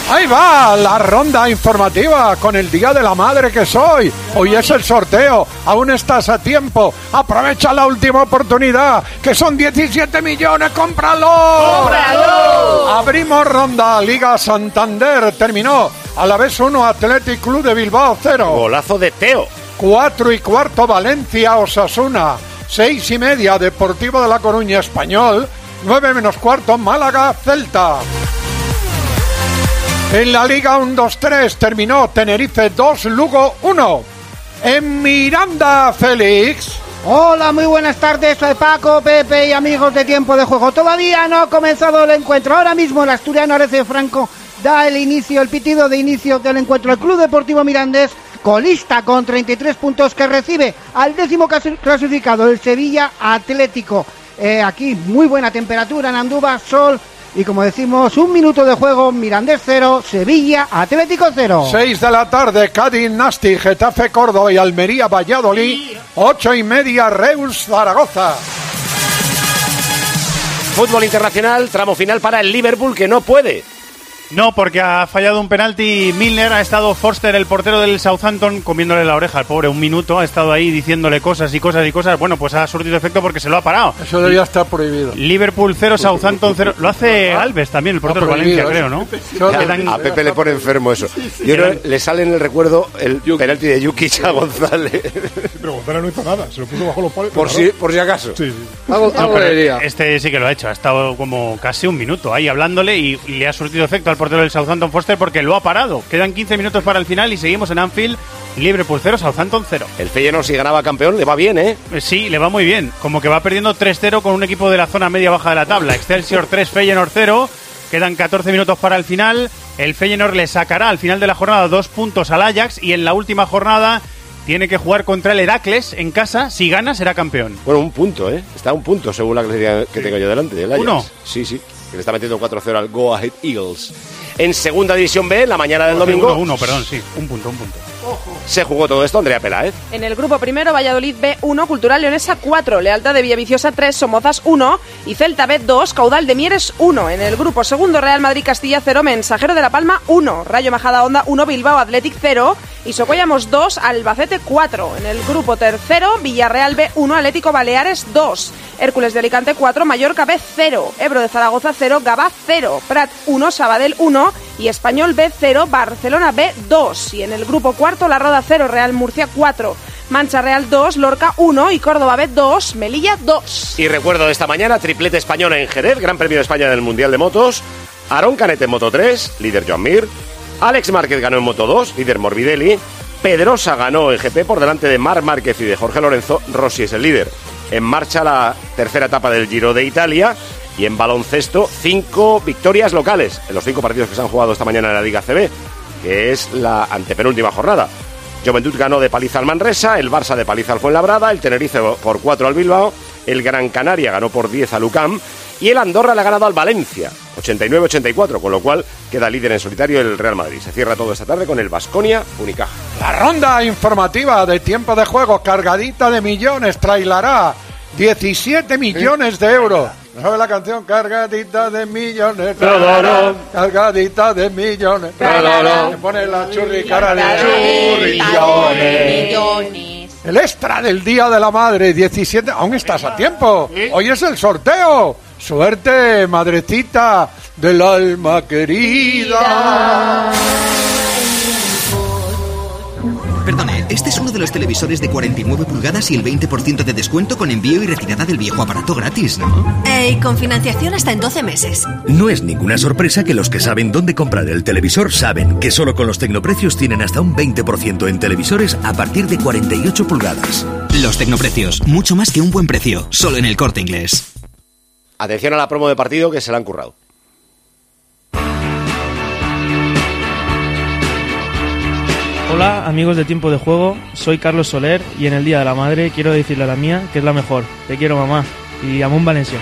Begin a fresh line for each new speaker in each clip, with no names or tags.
Ahí va la ronda informativa con el Día de la Madre que soy. Hoy es el sorteo, aún estás a tiempo. Aprovecha la última oportunidad, que son 17 millones, ¡cómpralo!
¡Cómpralo!
Abrimos ronda, Liga Santander, terminó. Alavés 1, Athletic Club de Bilbao 0.
Golazo de Teo.
4:15, Valencia, Osasuna. 6:30, Deportivo de La Coruña, Español. 9:15, Málaga, Celta. En la Liga 1-2-3 terminó Tenerife 2, Lugo 1. En Miranda, Félix.
Hola, muy buenas tardes, soy Paco, Pepe y amigos de Tiempo de Juego. Todavía no ha comenzado el encuentro. Ahora mismo el asturiano Arecio Franco da el pitido de inicio del encuentro. El Club Deportivo Mirandés, colista con 33 puntos, que recibe al 10º clasificado, el Sevilla Atlético. Aquí muy buena temperatura en Andúba, sol. Y como decimos, 1 minuto de juego, Mirandés 0, Sevilla Atlético 0.
6 de la tarde, Cádiz Nasti, Getafe Córdoba y Almería Valladolid. 8:30, Reus Zaragoza.
Fútbol internacional, tramo final para el Liverpool, que no puede.
No, porque ha fallado un penalti Milner, ha estado Forster, el portero del Southampton, comiéndole la oreja al pobre 1 minuto, ha estado ahí diciéndole cosas y cosas y cosas. Bueno, pues ha surtido efecto porque se lo ha parado.
Eso debería estar prohibido.
Liverpool 0, Southampton 0. Lo hace Alves también, el portero de Valencia, creo, ¿no?
A Pepe le pone enfermo eso. Yo creo que le sale en el recuerdo el penalti de Jukic a González.
Pero González no hizo nada, se lo puso bajo los palos.
Por si acaso.
Sí.
Algo diría.
Este sí que lo ha hecho, ha estado como casi 1 minuto ahí hablándole y le ha surtido efecto al portero del Southampton, Foster, porque lo ha parado. Quedan 15 minutos para el final y seguimos en Anfield. Liverpool 0, Southampton 0.
El Feyenoord, si ganaba campeón, le va bien, ¿eh?
Sí, le va muy bien. Como que va perdiendo 3-0 con un equipo de la zona media-baja de la tabla. Excelsior 3, Feyenoord 0. Quedan 14 minutos para el final. El Feyenoord le sacará al final de la jornada 2 puntos al Ajax y en la última jornada tiene que jugar contra el Heracles en casa. Si gana, será campeón.
Bueno, 1 punto, ¿eh? Está a 1 punto según la clasificación que tengo yo delante del Ajax.
1.
Sí. Que le está metiendo 4-0 al Go Ahead Eagles. En segunda división B, la mañana del domingo.
1, perdón, sí. 1 punto.
Se jugó todo esto, Andrea Peláez.
En el grupo primero, Valladolid B 1, Cultural Leonesa 4, Lealtad de Villaviciosa 3, Somozas 1 y Celta B 2, Caudal de Mieres 1. En el grupo segundo, Real Madrid Castilla 0, Mensajero de la Palma 1, Rayo Majadahonda 1, Bilbao Athletic 0 y Socollamos 2, Albacete 4. En el grupo tercero, Villarreal B 1, Atlético Baleares 2, Hércules de Alicante 4, Mallorca B 0, Ebro de Zaragoza 0, Gabá 0, Prat 1, Sabadell 1 y Español B 0, Barcelona B 2. Y en el grupo cuarto, La Roda 0, Real Murcia 4, Mancha Real 2, Lorca 1 y Córdoba B 2, Melilla 2.
Y recuerdo de esta mañana, triplete española en Jerez, Gran Premio de España del Mundial de Motos. Aarón Canet en Moto 3, líder Joan Mir. Alex Márquez ganó en Moto 2, líder Morbidelli. Pedrosa ganó en GP por delante de Marc Márquez y de Jorge Lorenzo. Rossi es el líder. En marcha la tercera etapa del Giro de Italia. Y en baloncesto, 5 victorias locales en los 5 partidos que se han jugado esta mañana en la Liga CB, que es la antepenúltima jornada. Juventud ganó de paliza al Manresa, el Barça de paliza al Fuenlabrada, el Tenerife por 4 al Bilbao, el Gran Canaria ganó por 10 al UCAM y el Andorra le ha ganado al Valencia, 89-84, con lo cual queda líder en solitario el Real Madrid. Se cierra todo esta tarde con el Baskonia Unicaja.
La ronda informativa de Tiempo de Juego, cargadita de millones, trailará 17 millones de euros. ¿Sabe la canción? Cargadita de millones, cargadita de millones, me pone la churricara de churrillones. El extra del Día de la Madre, 17, aún estás a tiempo. Hoy es el sorteo. Suerte, madrecita del alma querida.
Perdone, este es uno de los televisores de 49 pulgadas y el 20% de descuento con envío y retirada del viejo aparato gratis, ¿no?
Y con financiación hasta en 12 meses.
No es ninguna sorpresa que los que saben dónde comprar el televisor saben que solo con los Tecnoprecios tienen hasta un 20% en televisores a partir de 48 pulgadas.
Los Tecnoprecios, mucho más que un buen precio, solo en el Corte Inglés.
Atención a la promo de partido que se la han currado.
Hola amigos de Tiempo de Juego, soy Carlos Soler y en el Día de la Madre quiero decirle a la mía que es la mejor. Te quiero, mamá. Y Amón Valencia.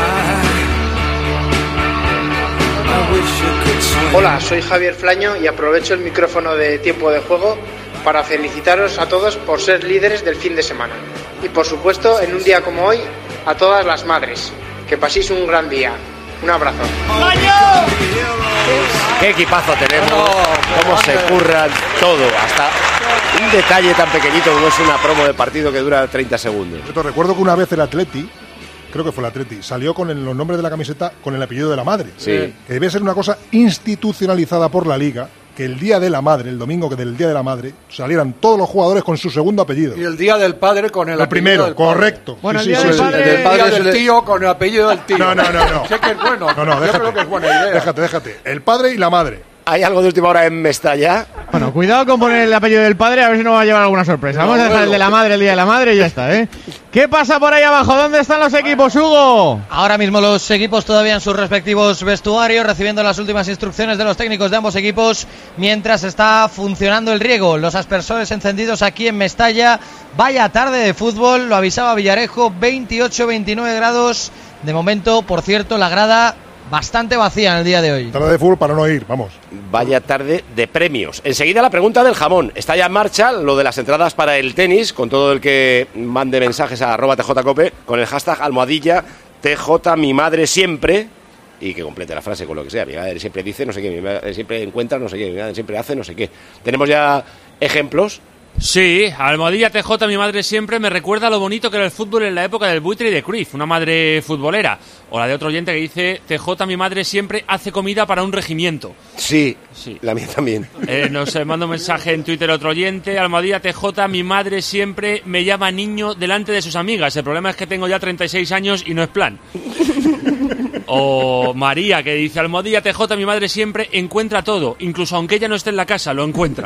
Hola, soy Javier Flaño y aprovecho el micrófono de Tiempo de Juego para felicitaros a todos por ser líderes del fin de semana. Y por supuesto, en un día como hoy, a todas las madres. Que paséis un gran día. Un abrazo.
¡Año!
Qué equipazo tenemos, cómo se curran todo, hasta un detalle tan pequeñito como es una promo de partido que dura 30 segundos.
Yo te recuerdo que una vez el Atleti, creo que fue el Atleti, salió con los nombres de la camiseta con el apellido de la madre.
Sí.
Que debe ser una cosa institucionalizada por la Liga, que el Día de la Madre, el domingo que del Día de la Madre, salieran todos los jugadores con su segundo apellido.
Y el Día del Padre con el apellido
primero,
del padre.
correcto.
Bueno,
Sí,
el
sí,
Día
sí,
del
sí.
Padre-
El día del tío con el apellido del tío.
No.
Sé que es bueno.
No,
Yo creo que es buena idea.
Déjate. El padre y la madre.
¿Hay algo de última hora en Mestalla?
Bueno, cuidado con poner el apellido del padre, a ver si nos va a llevar alguna sorpresa. Vamos a dejar el de la madre, el día de la madre y ya está, ¿eh? ¿Qué pasa por ahí abajo? ¿Dónde están los equipos, Hugo?
Ahora mismo los equipos todavía en sus respectivos vestuarios, recibiendo las últimas instrucciones de los técnicos de ambos equipos, mientras está funcionando el riego. Los aspersores encendidos aquí en Mestalla. Vaya tarde de fútbol, lo avisaba Villarejo, 28-29 grados. De momento, por cierto, la grada bastante vacía en el día de hoy.
Tarde de fútbol para no ir, vamos.
Vaya tarde de premios. Enseguida la pregunta del jamón. Está ya en marcha lo de las entradas para el tenis, con todo el que mande mensajes a @tjcope con el hashtag almohadilla TJ mi madre siempre, y que complete la frase con lo que sea. Mi madre siempre dice no sé qué, mi madre siempre encuentra no sé qué, mi madre siempre hace no sé qué. Tenemos ya ejemplos.
Sí, almohadilla TJ, mi madre siempre me recuerda lo bonito que era el fútbol en la época del Buitre y de Cruyff, una madre futbolera. O la de otro oyente que dice, TJ, mi madre siempre hace comida para un regimiento.
Sí, la mía también.
Nos manda un mensaje en Twitter otro oyente, almohadilla TJ, mi madre siempre me llama niño delante de sus amigas. El problema es que tengo ya 36 años y no es plan. O María, que dice, almohadilla TJ, mi madre siempre encuentra todo, incluso aunque ella no esté en la casa, lo encuentra.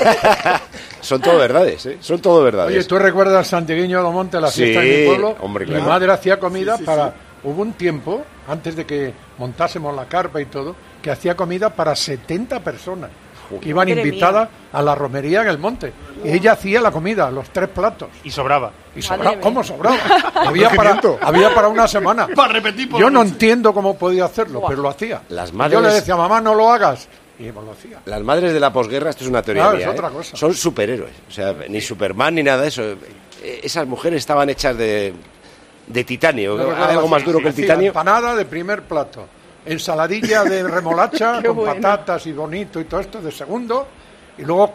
Son todo verdades, ¿eh? Son todo verdades.
Oye, ¿tú recuerdas Santiguiño de Monte, la fiesta
Sí,
en mi pueblo?
hombre,
Mi
claro.
madre hacía comida para... Hubo un tiempo, antes de que montásemos la carpa y todo, que hacía comida para 70 personas que iban
Madre
invitadas a la romería en el monte. Y ella hacía la comida, los 3 platos.
Y sobraba.
Y sobraba, ¿cómo sobraba?
Regimiento.
había para una semana.
Para repetir por
Yo
la
no
noche.
entiendo cómo podía hacerlo, pero lo hacía.
Las
Yo
madres-
le decía, mamá, no lo hagas. Y lo hacía.
Las madres de la posguerra, esto es una teoría
Claro,
mía,
es otra
¿eh?
cosa.
Son superhéroes. O sea, ni Superman ni nada de eso. Esas mujeres estaban hechas de titanio.
Yo recuerdo
Algo
así,
más duro que el
hacía
titanio.
Empanada de primer plato, ensaladilla de remolacha
Qué
con
bueno.
patatas y bonito y todo esto de segundo, y luego,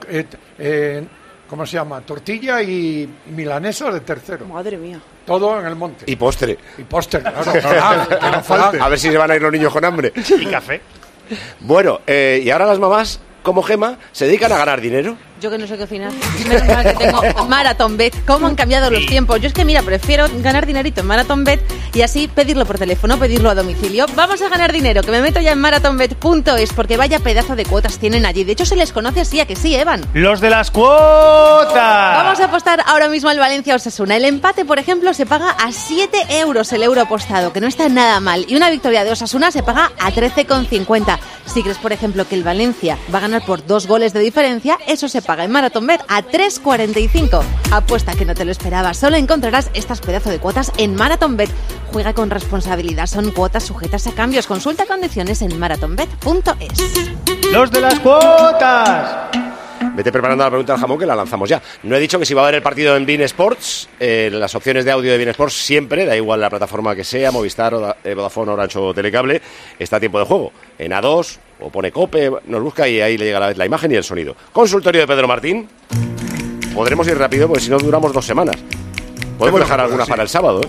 ¿cómo se llama? Tortilla y milanesa de tercero.
Madre mía.
Todo en el monte.
Y postre.
Y póster, claro. Que no falte.
A ver si se van a ir los niños con hambre.
Y café.
Bueno, y ahora las mamás, como Gema, se dedican a ganar dinero.
Yo que no sé cocinar. Menos mal que tengo Marathon Bet. ¿Cómo han cambiado los tiempos? Yo es que, mira, prefiero ganar dinerito en Marathon Bet y así pedirlo por teléfono, pedirlo a domicilio. Vamos a ganar dinero, que me meto ya en marathonbet.es porque vaya pedazo de cuotas tienen allí. De hecho, se les conoce así, ¿a que sí, Evan?
Los de las cuotas.
Vamos a apostar ahora mismo al Valencia-Osasuna. El empate, por ejemplo, se paga a 7 euros el euro apostado, que no está nada mal. Y una victoria de Osasuna se paga a 13,50. Si crees, por ejemplo, que el Valencia va a ganar por 2 goles de diferencia, eso se paga en Marathon Bet a 3,45. Apuesta que no te lo esperabas. Solo encontrarás estas pedazos de cuotas en Marathon Bet. Juega con responsabilidad. Son cuotas sujetas a cambios. Consulta condiciones en marathonbet.es.
Los de las cuotas.
Vete preparando la pregunta del jamón que la lanzamos ya. No he dicho que si va a haber el partido en Bein Sports, las opciones de audio de Bein Sports siempre, da igual la plataforma que sea, Movistar, Vodafone, Orange o Telecable, está a tiempo de juego. En A2 o pone Cope, nos busca y ahí le llega la imagen y el sonido. Consultorio de Pedro Martín. Podremos ir rápido porque si no duramos 2 semanas. Podemos dejar algunas para el sábado, ¿eh?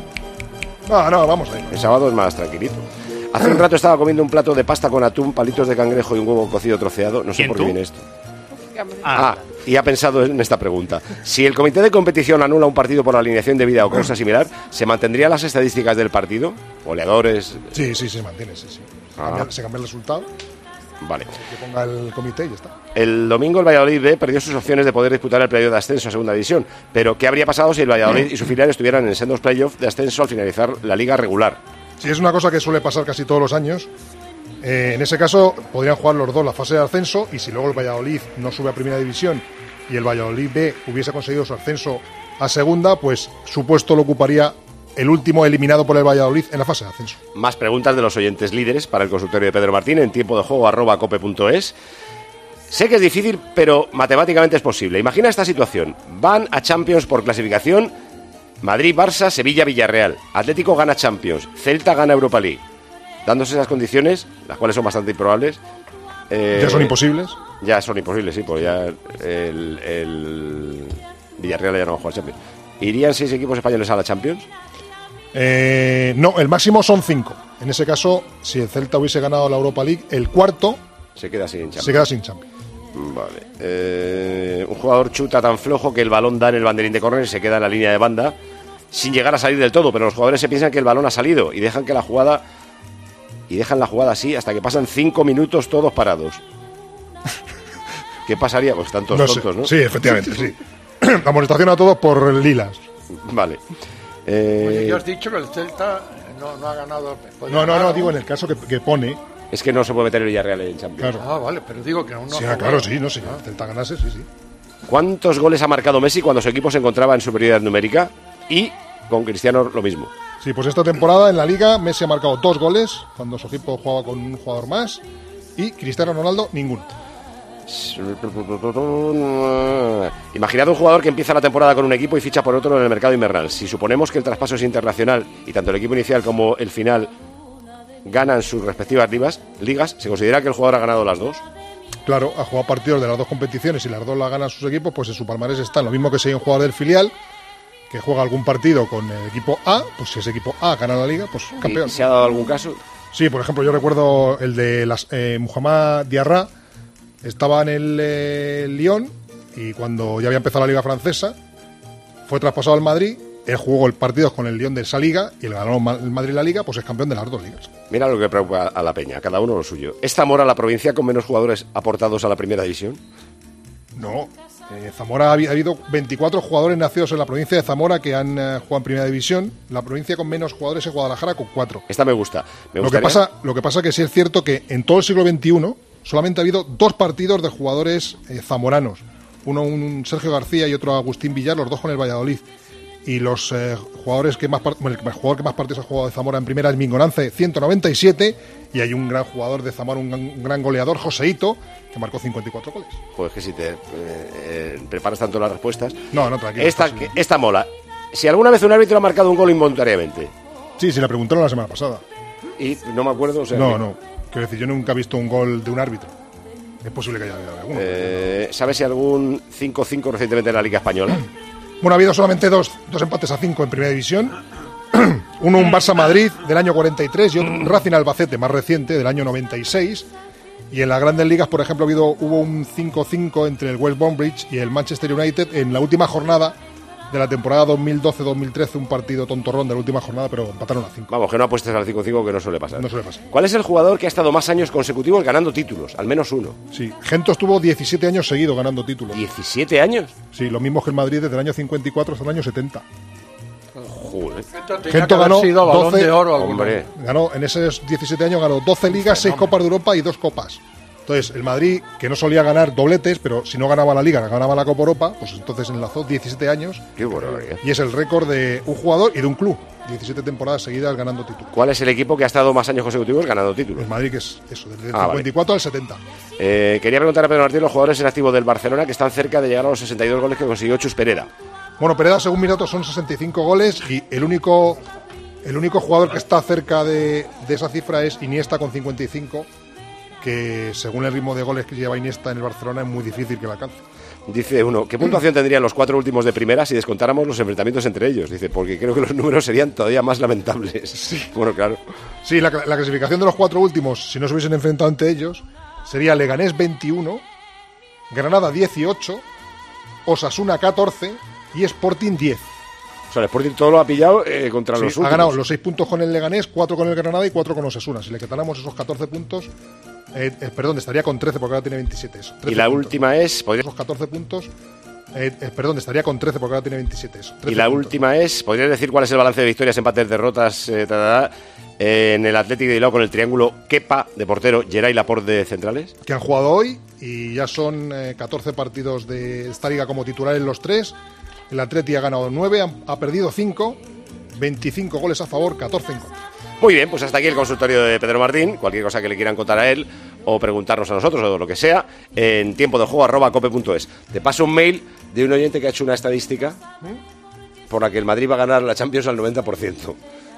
No, vamos ahí.
El sábado es más tranquilito. Hace un rato estaba comiendo un plato de pasta con atún, palitos de cangrejo y un huevo cocido troceado. No sé
¿Quién,
por qué
tú?
viene esto. Y ha pensado en esta pregunta. Si el comité de competición anula un partido por alineación debida o cosa similar, ¿se mantendrían las estadísticas del partido? Goleadores.
Sí, se mantiene, sí. Se cambia el resultado.
Vale.
Que ponga el comité y ya está.
El domingo el Valladolid B perdió sus opciones de poder disputar el playoff de ascenso a segunda división. Pero ¿qué habría pasado si el Valladolid y su filial estuvieran en sendos playoff de ascenso al finalizar la liga regular?
Sí, es una cosa que suele pasar casi todos los años. En ese caso podrían jugar los dos la fase de ascenso y si luego el Valladolid no sube a primera división y el Valladolid B hubiese conseguido su ascenso a segunda, pues su puesto lo ocuparía el último eliminado por el Valladolid en la fase de ascenso.
Más preguntas de los oyentes líderes para el consultorio de Pedro Martín en tiempo de juego @cope.es. Sé que es difícil, pero matemáticamente es posible. Imagina esta situación. Van a Champions por clasificación Madrid, Barça, Sevilla, Villarreal. Atlético gana Champions. Celta gana Europa League. Dándose esas condiciones, las cuales son bastante improbables,
¿Ya son imposibles?
Ya son imposibles, sí, pues ya el Villarreal ya no va a jugar Champions. ¿Irían 6 equipos españoles a la Champions?
No, el máximo son 5. En ese caso, si el Celta hubiese ganado la Europa League, el cuarto
se queda sin Champions.
Se queda sin Champions.
Vale. Un jugador chuta tan flojo que el balón da en el banderín de córner y se queda en la línea de banda sin llegar a salir del todo, pero los jugadores se piensan que el balón ha salido y dejan la jugada así hasta que pasan 5 minutos todos parados. ¿Qué pasaría? Pues están todos tontos, ¿no?
Sí, efectivamente, sí. Amonestación a todos por lilas.
Vale.
Oye, ya has dicho que el Celta no ha ganado.
No, digo en el caso que pone.
Es que no se puede meter el Villarreal en Champions.
Claro.
Ah, vale, pero digo que aún no.
Sí, claro, sí, no sé. Si el Celta ganase, sí.
¿Cuántos goles ha marcado Messi cuando su equipo se encontraba en superioridad numérica? Y con Cristiano lo mismo.
Sí, pues esta temporada en la Liga Messi ha marcado 2 goles cuando su equipo jugaba con un jugador más y Cristiano Ronaldo ninguno.
Imaginad un jugador que empieza la temporada con un equipo y ficha por otro en el mercado invernal. Si suponemos que el traspaso es internacional y tanto el equipo inicial como el final ganan sus respectivas ligas, ¿se considera que el jugador ha ganado las dos?
Claro, ha jugado partidos de las dos competiciones y las dos las ganan sus equipos, pues en su palmarés está. Lo mismo que si hay un jugador del filial que juega algún partido con el equipo A, pues si ese equipo A gana la liga, pues campeón.
¿Se ha dado algún caso?
Sí, por ejemplo, yo recuerdo el de Mohamed Diarra. Estaba en el Lyon y cuando ya había empezado la Liga Francesa fue traspasado al Madrid. Él jugó el partido con el Lyon de esa liga y el ganó el Madrid la liga, pues es campeón de las dos ligas.
Mira lo que preocupa a la peña, cada uno lo suyo. ¿Es Zamora la provincia con menos jugadores aportados a la primera división?
No, Zamora ha habido 24 jugadores nacidos en la provincia de Zamora que han jugado en primera división. La provincia con menos jugadores es Guadalajara con 4.
Esta me gusta.
Lo que pasa que sí es cierto que en todo el siglo XXI solamente ha habido 2 partidos de jugadores zamoranos. Uno un Sergio García y otro Agustín Villar, los dos con el Valladolid. Y los jugadores el jugador que más partidos ha jugado de Zamora en primera es Mingonance, 197. Y hay un gran jugador de Zamora, un gran goleador, Joseito, que marcó 54 goles.
Pues que si te preparas tanto las respuestas.
No, tranquilo.
Esta mola. Si alguna vez un árbitro ha marcado un gol involuntariamente.
Sí, la preguntaron la semana pasada.
Y no me acuerdo. O sea,
no. Quiero decir, yo nunca he visto un gol de un árbitro. Es posible que haya habido alguno.
¿Sabes si algún 5-5 recientemente en la Liga Española?
Bueno, ha habido solamente dos empates a 5 en Primera División. Uno un Barça-Madrid del año 43 y otro un Racing-Albacete más reciente del año 96. Y en las Grandes Ligas, por ejemplo, hubo un 5-5 entre el West Bromwich y el Manchester United en la última jornada de la temporada 2012-2013, un partido tontorrón de la última jornada, pero empataron a 5.
Vamos, que no apuestes al 5-5, que no suele pasar.
No suele pasar.
¿Cuál es el jugador que ha estado más años consecutivos ganando títulos? Al menos uno.
Sí, Gento estuvo 17 años seguidos ganando títulos.
¿17 años?
Sí, lo mismo que el Madrid desde el año 54 hasta el año 70.
Joder.
Gento ganó 12,
de oro.
Hombre.
Ganó, en esos 17 años ganó 12 ligas, 6 Copas de Europa y 2 Copas. Entonces, el Madrid, que no solía ganar dobletes, pero si no ganaba la Liga, ganaba la Copa Europa, pues entonces enlazó 17 años.
Qué bueno.
Y es el récord de un jugador y de un club. 17 temporadas seguidas ganando títulos.
¿Cuál es el equipo que ha estado más años consecutivos ganando títulos?
El Madrid, que es eso, desde el 54 al 70.
Quería preguntar a Pedro Martín los jugadores en activo del Barcelona que están cerca de llegar a los 62 goles que consiguió Chus Pereda.
Bueno, Pereda, según mis datos, son 65 goles y el único jugador que está cerca de esa cifra es Iniesta con 55, que según el ritmo de goles que lleva Iniesta en el Barcelona es muy difícil que la alcance.
Dice uno, ¿qué puntuación tendrían los 4 últimos de primera si descontáramos los enfrentamientos entre ellos? Dice, porque creo que los números serían todavía más lamentables.
Sí.
Bueno, claro.
Sí, la clasificación de los 4 últimos, si no se hubiesen enfrentado entre ellos, sería Leganés 21, Granada 18, Osasuna 14 y Sporting 10.
O sea, el Sporting todo lo ha pillado contra los últimos.
Ha ganado los 6 puntos con el Leganés, 4 con el Granada y 4 con Osasuna. Si le quitáramos esos 14 puntos... estaría con 13 porque ahora tiene 27. Eso,
y la puntos. Última es...
Esos 14 puntos... estaría con 13 porque ahora tiene 27. Eso,
y la puntos. Última es... ¿Podrías decir cuál es el balance de victorias, empates, derrotas en el Athletic de Bilbao con el triángulo Kepa de portero, Geray Laporte de centrales?
Que han jugado hoy y ya son 14 partidos de esta liga como titular en los 3. El Athletic ha ganado 9, ha perdido 5, 25 goles a favor, 14 en contra.
Muy bien, pues hasta aquí el consultorio de Pedro Martín. Cualquier cosa que le quieran contar a él o preguntarnos a nosotros o lo que sea, en tiempodejuego@cope.es. Te paso un mail de un oyente que ha hecho una estadística por la que el Madrid va a ganar la Champions al 90%.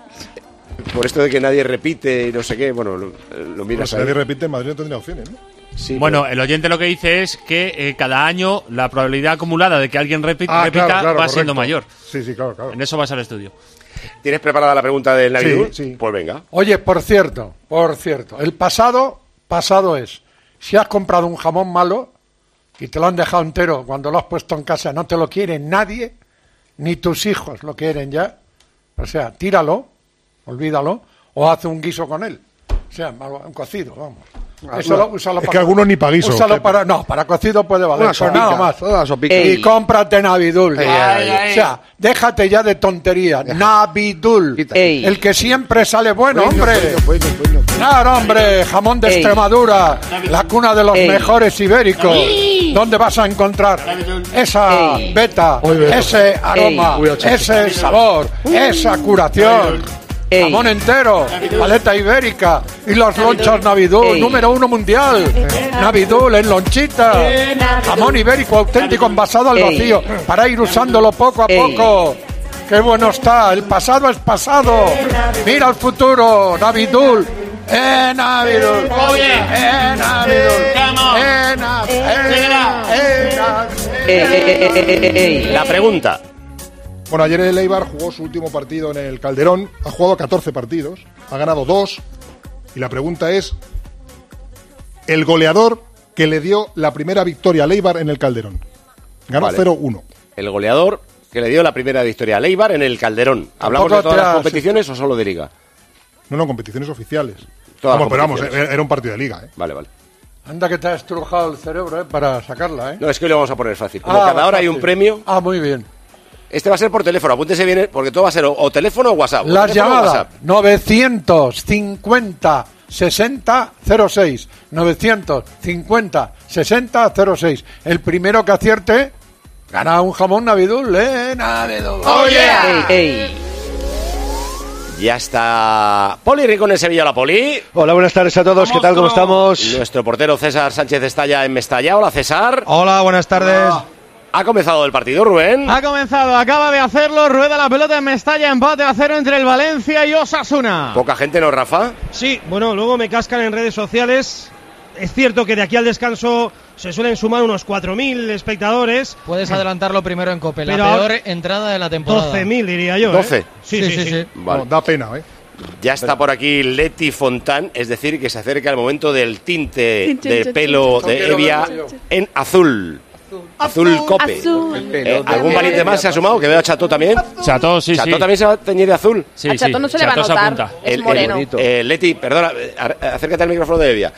Por esto de que nadie repite y no sé qué, bueno, lo miras
si nadie repite, el Madrid no tendría opciones, ¿no?
Sí,
bueno, el oyente lo que dice es que cada año la probabilidad acumulada de que alguien repita
claro,
va siendo mayor.
Sí, claro.
En eso basa el estudio.
¿Tienes preparada la pregunta del Navidul?
Sí.
Pues venga.
Oye, por cierto, el pasado es, si has comprado un jamón malo y te lo han dejado entero cuando lo has puesto en casa, no te lo quiere nadie, ni tus hijos lo quieren ya, o sea, tíralo, olvídalo, o haz un guiso con él, o sea, un cocido, vamos. Úsalo
es que algunos ni para guiso.
Para cocido puede valer.
Una sopica,
nada más.
una sopica.
Y cómprate Navidul. O sea, déjate ya de tonterías. Navidul. El que siempre sale bueno, hombre. Claro, hombre. Jamón de Extremadura. La cuna de los mejores ibéricos. ¿Dónde vas a encontrar esa beta, ese aroma, ese sabor, esa curación? Jamón entero, paleta ibérica y los lonchas Navidul, número 1 mundial. Navidul en lonchita. Jamón ibérico auténtico envasado al vacío para ir usándolo poco a poco. ¡Qué bueno está! El pasado es pasado. Mira el futuro, Navidul. Navidul. Navidul.
La pregunta.
Bueno, ayer el Eibar jugó su último partido en el Calderón, ha jugado 14 partidos, ha ganado 2, y la pregunta es, el goleador que le dio la primera victoria al Eibar en el Calderón. Ganó 0-1.
El goleador que le dio la primera victoria al Eibar en el Calderón. ¿Hablamos de todas las competiciones o solo de Liga?
No, competiciones oficiales.
Todas
pero vamos, era un partido de Liga.
Vale.
Anda que te ha estrujado el cerebro, para sacarla,
No, es que hoy lo vamos a poner fácil. Como cada hora hay un premio.
Muy bien.
Este va a ser por teléfono, apúntese bien, porque todo va a ser o teléfono o WhatsApp.
Las llamadas, 950 60 06. 950 60 06. El primero que acierte gana un jamón Navidul, Navidul.
¡Oh, yeah! Ya está Poli Rincón en Sevilla. Hola, Poli.
Hola, buenas tardes a todos. ¿Qué tal? ¿Cómo estamos?
Nuestro portero César Sánchez está ya en Mestalla. Hola, César.
Hola, buenas tardes.
¿Ha comenzado el partido, Rubén?
Ha comenzado, acaba de hacerlo, rueda la pelota en Mestalla, empate a 0 entre el Valencia y Osasuna.
¿Poca gente, no, Rafa?
Sí, bueno, luego me cascan en redes sociales. Es cierto que de aquí al descanso se suelen sumar unos 4.000 espectadores.
Puedes adelantarlo primero en COPE, la peor entrada de la temporada.
12.000 diría yo.
12.
Sí.
Vale.
No, da pena,
Ya está por aquí Leti Fontán, es decir, que se acerca el momento del tinte de pelo de Evia en azul. Azul Cope. ¿Algún valiente más se ha sumado? Que veo a Chato también.
Chato, sí.
Chato también se va a teñir de azul.
Sí,
a Chato no se le va a notar, es moreno.
Leti, perdona, acércate al micrófono de Evia.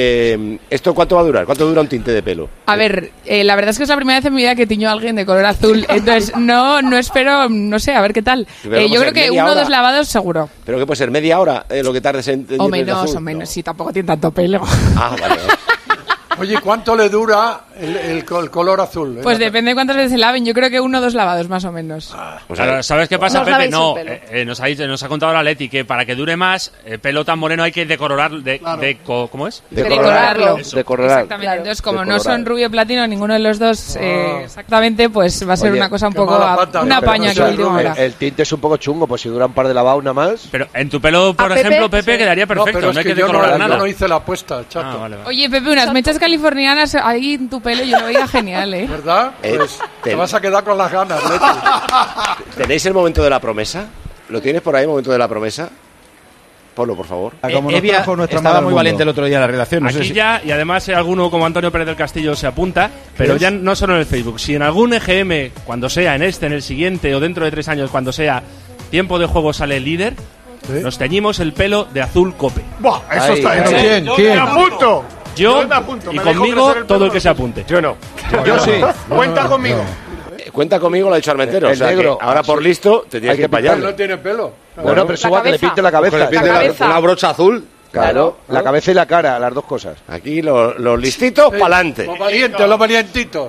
¿Esto cuánto va a durar? ¿Cuánto dura un tinte de pelo?
A ver, la verdad es que es la primera vez en mi vida que tiño a alguien de color azul. Entonces, no espero, no sé, a ver qué tal. Yo creo que 1 o 2 lavados seguro.
¿Pero qué puede ser? ¿Media hora lo que tardes en
o menos, sí, tampoco tiene tanto pelo.
Vale.
Oye, ¿cuánto le dura el color azul?
Pues depende de cuántas veces se laven. Yo creo que 1 o 2 lavados, más o menos.
Claro, ¿sabes qué pasa, Pepe? No, nos ha contado la Leti que para que dure más, pelo tan moreno hay que decolorar. ¿Cómo es?
Decolorarlo.
Decolorar.
Exactamente. Entonces, como no son rubio platino, ninguno de los dos exactamente, pues va a ser una cosa un poco. Una paña que última hora.
El tinte es un poco chungo, pues si dura un par de lavados nada más.
Pero en tu pelo, por ejemplo, Pepe, quedaría perfecto. No hay que decolorar nada.
Yo no hice la apuesta, Chato.
Vale.
Oye, Pepe, unas mechas californianas ahí en tu pelo, yo lo veía genial,
¿Verdad? Pues te vas a quedar con las ganas, Leti.
¿Tenéis el momento de la promesa? ¿Lo tienes por ahí, el momento de la promesa? Ponlo, por favor.
Evia estaba muy valiente el otro día en la redacción. No
Aquí
sé si...
ya, y además alguno como Antonio Pérez del Castillo se apunta, pero ya no solo en el Facebook. Si en algún EGM, cuando sea, en el siguiente o dentro de 3 años, cuando sea tiempo de juego sale líder, nos teñimos el pelo de azul Cope.
¡Buah! Eso está bien.
¿Quién?
¡Me apunto!
Yo
me apunto.
Y conmigo todo el que se apunte.
Yo no.
Yo sí.
Cuenta conmigo.
Cuenta conmigo, lo ha dicho Armentero.
El
o sea,
negro.
Que ahora por listo te tienes que ir para allá.
No tiene pelo.
Bueno, pero es igual que le pinte la cabeza.
Cabeza.
Una brocha azul. Claro, la cabeza y la cara, las dos cosas.
Aquí los listitos para adelante.
Los valientitos.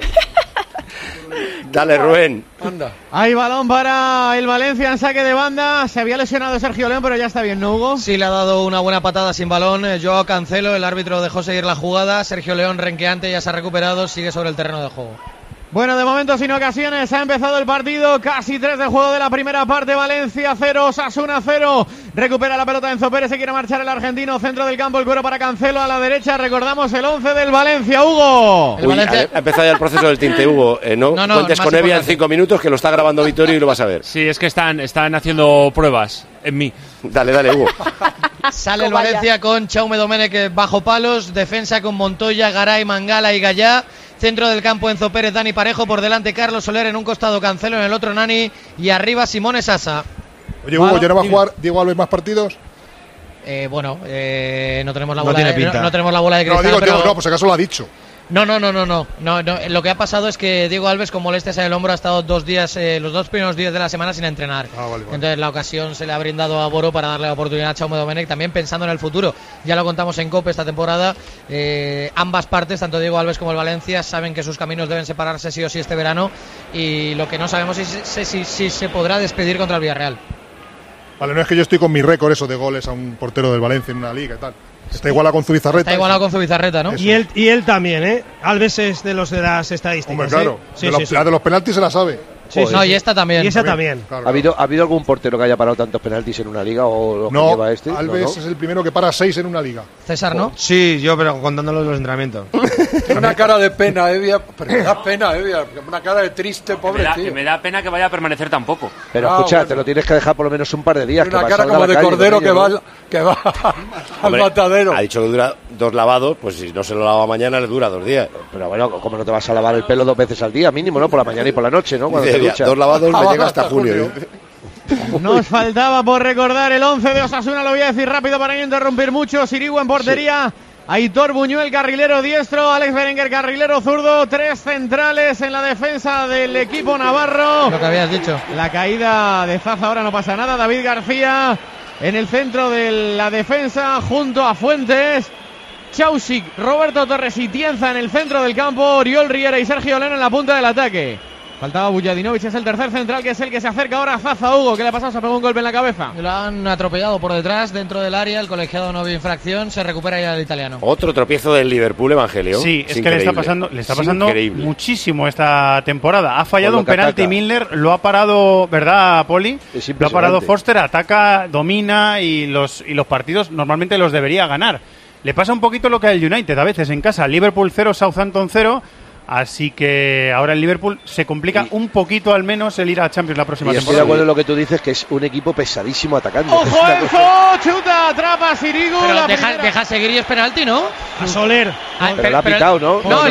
Dale, Rubén.
Anda.
Hay balón para el Valencia en saque de banda. Se había lesionado Sergio León, pero ya está bien, ¿no, Hugo?
Sí, le ha dado una buena patada sin balón. Joao Cancelo, el árbitro dejó seguir la jugada. Sergio León, renqueante, ya se ha recuperado, sigue sobre el terreno de juego.
Bueno, de momento sin ocasiones ha empezado el partido, casi 3 de juego de la primera parte, Valencia 0, Osasuna 0, recupera la pelota Enzo Pérez, se quiere marchar el argentino, centro del campo, el cuero para Cancelo a la derecha, recordamos el 11 del Valencia, Hugo.
Ha empezado ya el proceso del tinte, Hugo, no cuentes con Evia en 5 minutos, que lo está grabando Vittorio y lo vas a ver.
Sí, es que están haciendo pruebas en mí.
Dale, Hugo.
Sale el Valencia con Jaume Domenech bajo palos, defensa con Montoya, Garay, Mangala y Gallá. Centro del campo Enzo Pérez, Dani Parejo, por delante Carlos Soler, en un costado Cancelo, en el otro Nani y arriba Simone Sasa.
Oye, Hugo, ¿ya no va a jugar Diego Alves más partidos?
No tenemos la bola no tenemos la bola de cristal.
No, pues acaso lo ha dicho.
No. Lo que ha pasado es que Diego Alves, con molestias en el hombro, ha estado 2 días, los 2 primeros días de la semana sin entrenar. Vale. Entonces la ocasión se le ha brindado a Boro para darle la oportunidad a Jaume Domenech, también pensando en el futuro. Ya lo contamos en COPE esta temporada. Ambas partes, tanto Diego Alves como el Valencia, saben que sus caminos deben separarse sí o sí este verano. Y lo que no sabemos es si se podrá despedir contra el Villarreal.
Vale, no es que yo estoy con mi récord eso de goles a un portero del Valencia en una liga y tal. Está igualado con Zubizarreta.
Está igualado con Zubizarreta, ¿no?
Y él también, ¿eh? Alves es de los de las estadísticas.
Hombre, claro. La de los penaltis se la sabe.
Sí, no, y esta también.
Y esa también.
Claro. ¿Ha habido algún portero que haya parado tantos penaltis en una liga o lo que lleva este?
Alves es el primero que para 6 en una liga.
César, ¿no?
Sí, yo, pero contándolo de los entrenamientos.
Tiene una cara de pena, Evia. Pero me da pena, Evia. Una cara de triste, pobre tío.
Que me da pena que vaya a permanecer tampoco.
Pero escucha, te lo tienes que dejar por lo menos un par de días.
Tiene una cara como de cordero que va al matadero.
Ha dicho que dura 2 lavados, pues si no se lo lava mañana le dura 2 días.
Pero bueno, ¿cómo no te vas a lavar el pelo 2 veces al día mínimo, no? Por la mañana y por la noche, ¿no? Cuando te duchas.
2 lavados me llega hasta junio.
Nos faltaba por recordar el 11 de Osasuna, lo voy a decir rápido para no interrumpir mucho. Sirigu en portería, Aitor Buñuel, carrilero diestro, Alex Berenguer, carrilero zurdo, 3 centrales en la defensa del equipo navarro.
Lo que habías dicho.
La caída de Zaza, ahora no pasa nada. David García en el centro de la defensa junto a Fuentes. Chausic, Roberto Torres y Tienza en el centro del campo, Oriol Riera y Sergio Leno en la punta del ataque. Faltaba Bujadinovic, es el tercer central, que es el que se acerca ahora a Zaza. Hugo, ¿qué le ha pasado? Se ha pegado un golpe en la cabeza.
Lo han atropellado por detrás, dentro del área, el colegiado no vio infracción, se recupera ya el italiano.
Otro tropiezo del Liverpool, Evangelio.
Sí, es que le está pasando muchísimo esta temporada. Ha fallado un penalti Milner, lo ha parado, ¿verdad, Poli? Lo ha parado Foster, ataca, domina y los partidos normalmente los debería ganar. Le pasa un poquito lo que al United a veces en casa. Liverpool 0, Southampton 0. Así que ahora el Liverpool se complica un poquito al menos el ir a Champions la próxima temporada.
Estoy de acuerdo en lo que tú dices, que es un equipo pesadísimo atacando.
¡Ojo, Enzo! ¡Chuta! ¡Atrapa Sirigu!
Pero deja seguir y es penalti, ¿no?
A Soler.
Pero lo ha pitado, ¿no?
No,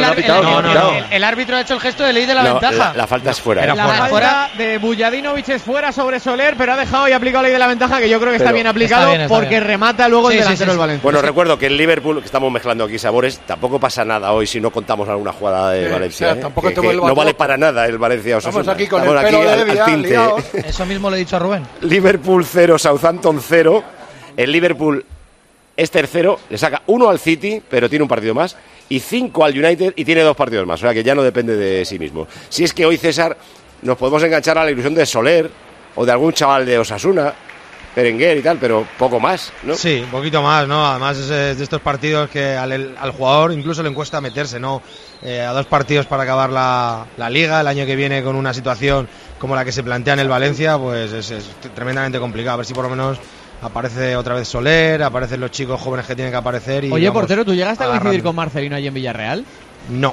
el árbitro ha hecho el gesto de ley de la ventaja.
La falta es fuera.
La falta de Bujadinovic es fuera sobre Soler, pero ha dejado y aplicado ley de la ventaja, que yo creo que está bien aplicado, porque remata luego el delantero del Valencia.
Bueno, recuerdo que el Liverpool, que estamos mezclando aquí sabores, tampoco pasa nada hoy si no contamos alguna jugada de Valencia.
Tampoco
que no vale para nada el Valencia Osasuna.
Estamos aquí con el pelo de Evia,
Eso mismo le he dicho a Rubén.
Liverpool 0, Southampton 0. El Liverpool es tercero, le saca 1 al City, pero tiene un partido más, y 5 al United y tiene 2 partidos más. O sea que ya no depende de sí mismo. Si es que hoy, César, nos podemos enganchar a la ilusión de Soler o de algún chaval de Osasuna, Berenguer y tal, pero poco más, ¿no?
Sí, un poquito más, ¿no? Además es de estos partidos que al jugador incluso le cuesta meterse, ¿no? A 2 partidos para acabar la Liga, el año que viene con una situación como la que se plantea en el Valencia, pues es tremendamente complicado. A ver si por lo menos aparece otra vez Soler, aparecen los chicos jóvenes que tienen que aparecer. Y
oye, portero, ¿tú llegaste a coincidir con Marcelino allí en Villarreal?
No.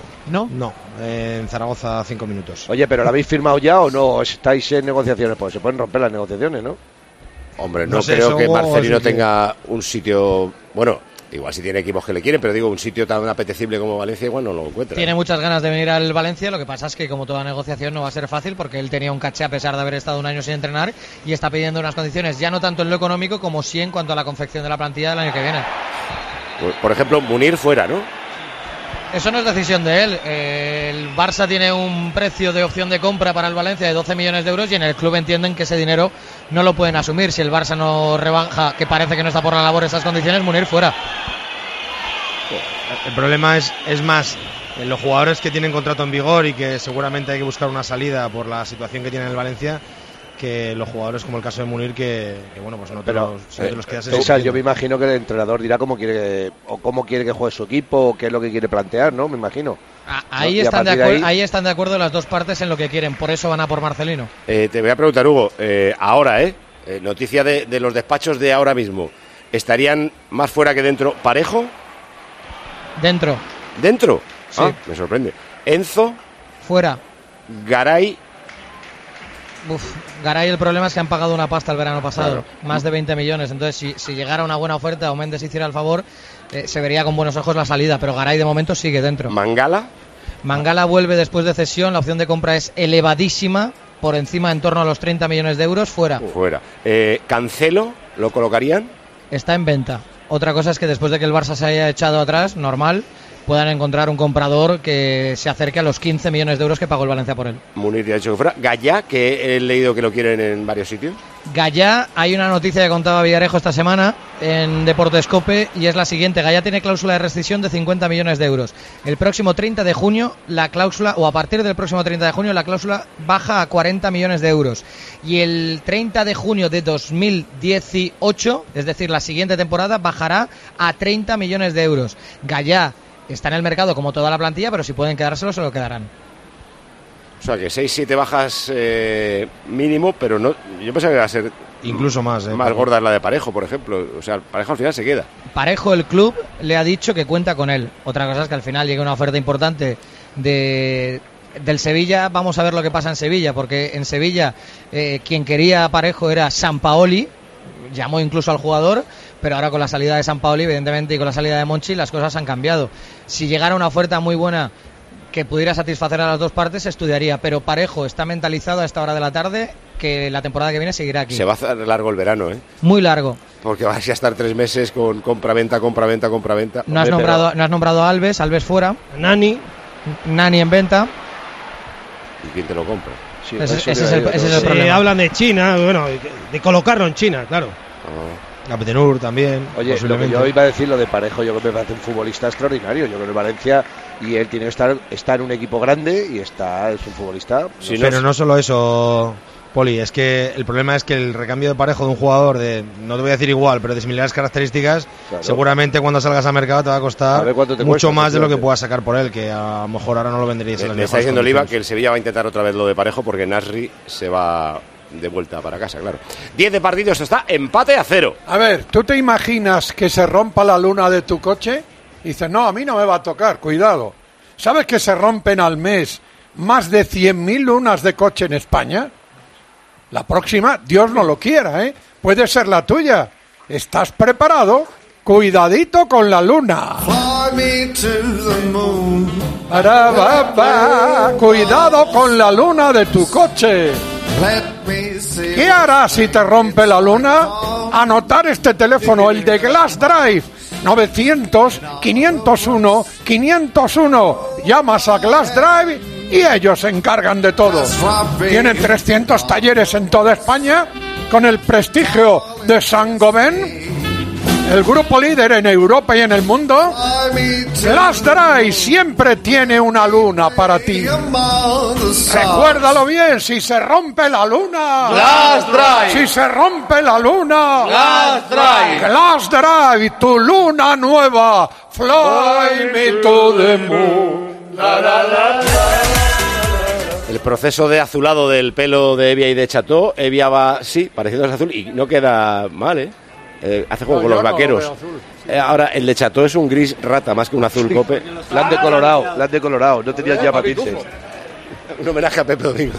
En Zaragoza 5 minutos.
Oye, ¿pero lo habéis firmado ya o no? ¿Estáis en negociaciones? Pues se pueden romper las negociaciones, ¿no?
Hombre, no creo que Marcelino tenga un sitio... Bueno, igual si tiene equipos que le quieren, pero digo, un sitio tan apetecible como Valencia igual no lo encuentra.
Tiene muchas ganas de venir al Valencia, lo que pasa es que como toda negociación no va a ser fácil, porque él tenía un caché a pesar de haber estado un año sin entrenar y está pidiendo unas condiciones, ya no tanto en lo económico como sí en cuanto a la confección de la plantilla del año que viene.
Por ejemplo, Munir fuera, ¿no?
Eso no es decisión de él. El Barça tiene un precio de opción de compra para el Valencia de 12 millones de euros y en el club entienden que ese dinero no lo pueden asumir. Si el Barça no rebanja, que parece que no está por la labor esas condiciones, Munir fuera.
El problema es más los jugadores que tienen contrato en vigor y que seguramente hay que buscar una salida por la situación que tiene el Valencia. que los jugadores, como el caso de Munir, que bueno, pues no te los quedas
César, yo me imagino que el entrenador dirá cómo quiere que juegue su equipo, o qué es lo que quiere plantear, ¿no? Me imagino.
Ahí están de acuerdo las dos partes en lo que quieren, por eso van a por Marcelino.
Te voy a preguntar, Hugo, ahora, noticia de los despachos de ahora mismo, ¿estarían más fuera que dentro Parejo?
Dentro.
¿Dentro?
Sí.
Me sorprende. Enzo.
Fuera.
Garay.
Garay, el problema es que han pagado una pasta el verano pasado, más de 20 millones, entonces si llegara una buena oferta o Méndez hiciera el favor, se vería con buenos ojos la salida, pero Garay de momento sigue dentro.
Mangala
vuelve después de cesión, la opción de compra es elevadísima, por encima en torno a los 30 millones de euros, fuera.
Cancelo, ¿lo colocarían?
Está en venta. Otra cosa es que después de que el Barça se haya echado atrás, normal, puedan encontrar un comprador que se acerque a los 15 millones de euros que pagó el Valencia por él.
Munir ya ha dicho que fuera. Gallá, que he leído que lo quieren en varios sitios.
Gallá, hay una noticia que contaba Villarejo esta semana en Deportescope y es la siguiente. Gallá tiene cláusula de rescisión de 50 millones de euros. El próximo 30 de junio la cláusula, o a partir del próximo 30 de junio, la cláusula baja a 40 millones de euros. Y el 30 de junio de 2018, es decir, la siguiente temporada, bajará a 30 millones de euros. Gallá está en el mercado como toda la plantilla, pero si pueden quedárselo, se lo quedarán.
O sea que 6-7 bajas mínimo, pero no. Yo pensaba que iba a ser
incluso más
gorda la de Parejo, por ejemplo. O sea, Parejo al final se queda.
Parejo, el club le ha dicho que cuenta con él. Otra cosa es que al final llegue una oferta importante del Sevilla. Vamos a ver lo que pasa en Sevilla, porque en Sevilla quien quería a Parejo era Sampaoli, llamó incluso al jugador, pero ahora con la salida de Sampaoli, evidentemente, y con la salida de Monchi, las cosas han cambiado. Si llegara una oferta muy buena que pudiera satisfacer a las dos partes, se estudiaría, pero Parejo está mentalizado a esta hora de la tarde que la temporada que viene seguirá aquí.
Se va a hacer largo el verano,
Muy largo.
Porque vas a estar 3 meses con compra-venta.
No has nombrado a Alves fuera. Nani en venta.
¿Y quién te lo compra?
Sí, ese es el problema.
Hablan de China, bueno, de colocarlo en China, claro.
Abdenur también.
Oye, lo que yo iba a decir, lo de Parejo, yo creo que me parece un futbolista extraordinario. Yo creo que el Valencia, y él tiene que está en un equipo grande y es un futbolista.
Pero no solo eso, Poli, es que el problema es que el recambio de Parejo de un jugador no te voy a decir igual, pero de similares características, seguramente cuando salgas al mercado te va a costar mucho más de lo que puedas sacar por él, que a lo mejor ahora no lo venderías en las
mejores. Me está diciendo Oliva que el Sevilla va a intentar otra vez lo de Parejo porque Nasri se va de vuelta para casa, claro. 10 de partidos, está empate a 0.
A ver, ¿tú te imaginas que se rompa la luna de tu coche? Y dices, no, a mí no me va a tocar, cuidado. ¿Sabes que se rompen al mes más de 100.000 lunas de coche en España? La próxima, Dios no lo quiera, puede ser la tuya. ¿Estás preparado? Cuidadito con la luna. Cuidado con la luna de tu coche. ¿Qué harás si te rompe la luna? Anotar este teléfono, el de Glass Drive, 900-501-501. Llamas a Glass Drive y ellos se encargan de todo. Tienen 300 talleres en toda España con el prestigio de Saint-Gobain, el grupo líder en Europa y en el mundo. Glass Drive siempre tiene una luna para ti. Recuérdalo bien, si se rompe la luna,
Glass Drive.
Si se rompe la luna,
Glass Drive.
Glass Drive, tu luna nueva. Fly me to the moon. La, la, la, la.
El proceso de azulado del pelo de Evia y de Chateau. Evia va, sí, parecido a azul y no queda mal, hace juego con los vaqueros. Ahora el de Chateau es un gris rata más que un azul cope.
La han decolorado, no tenías ya matices.
Un homenaje a Pepe Domingo.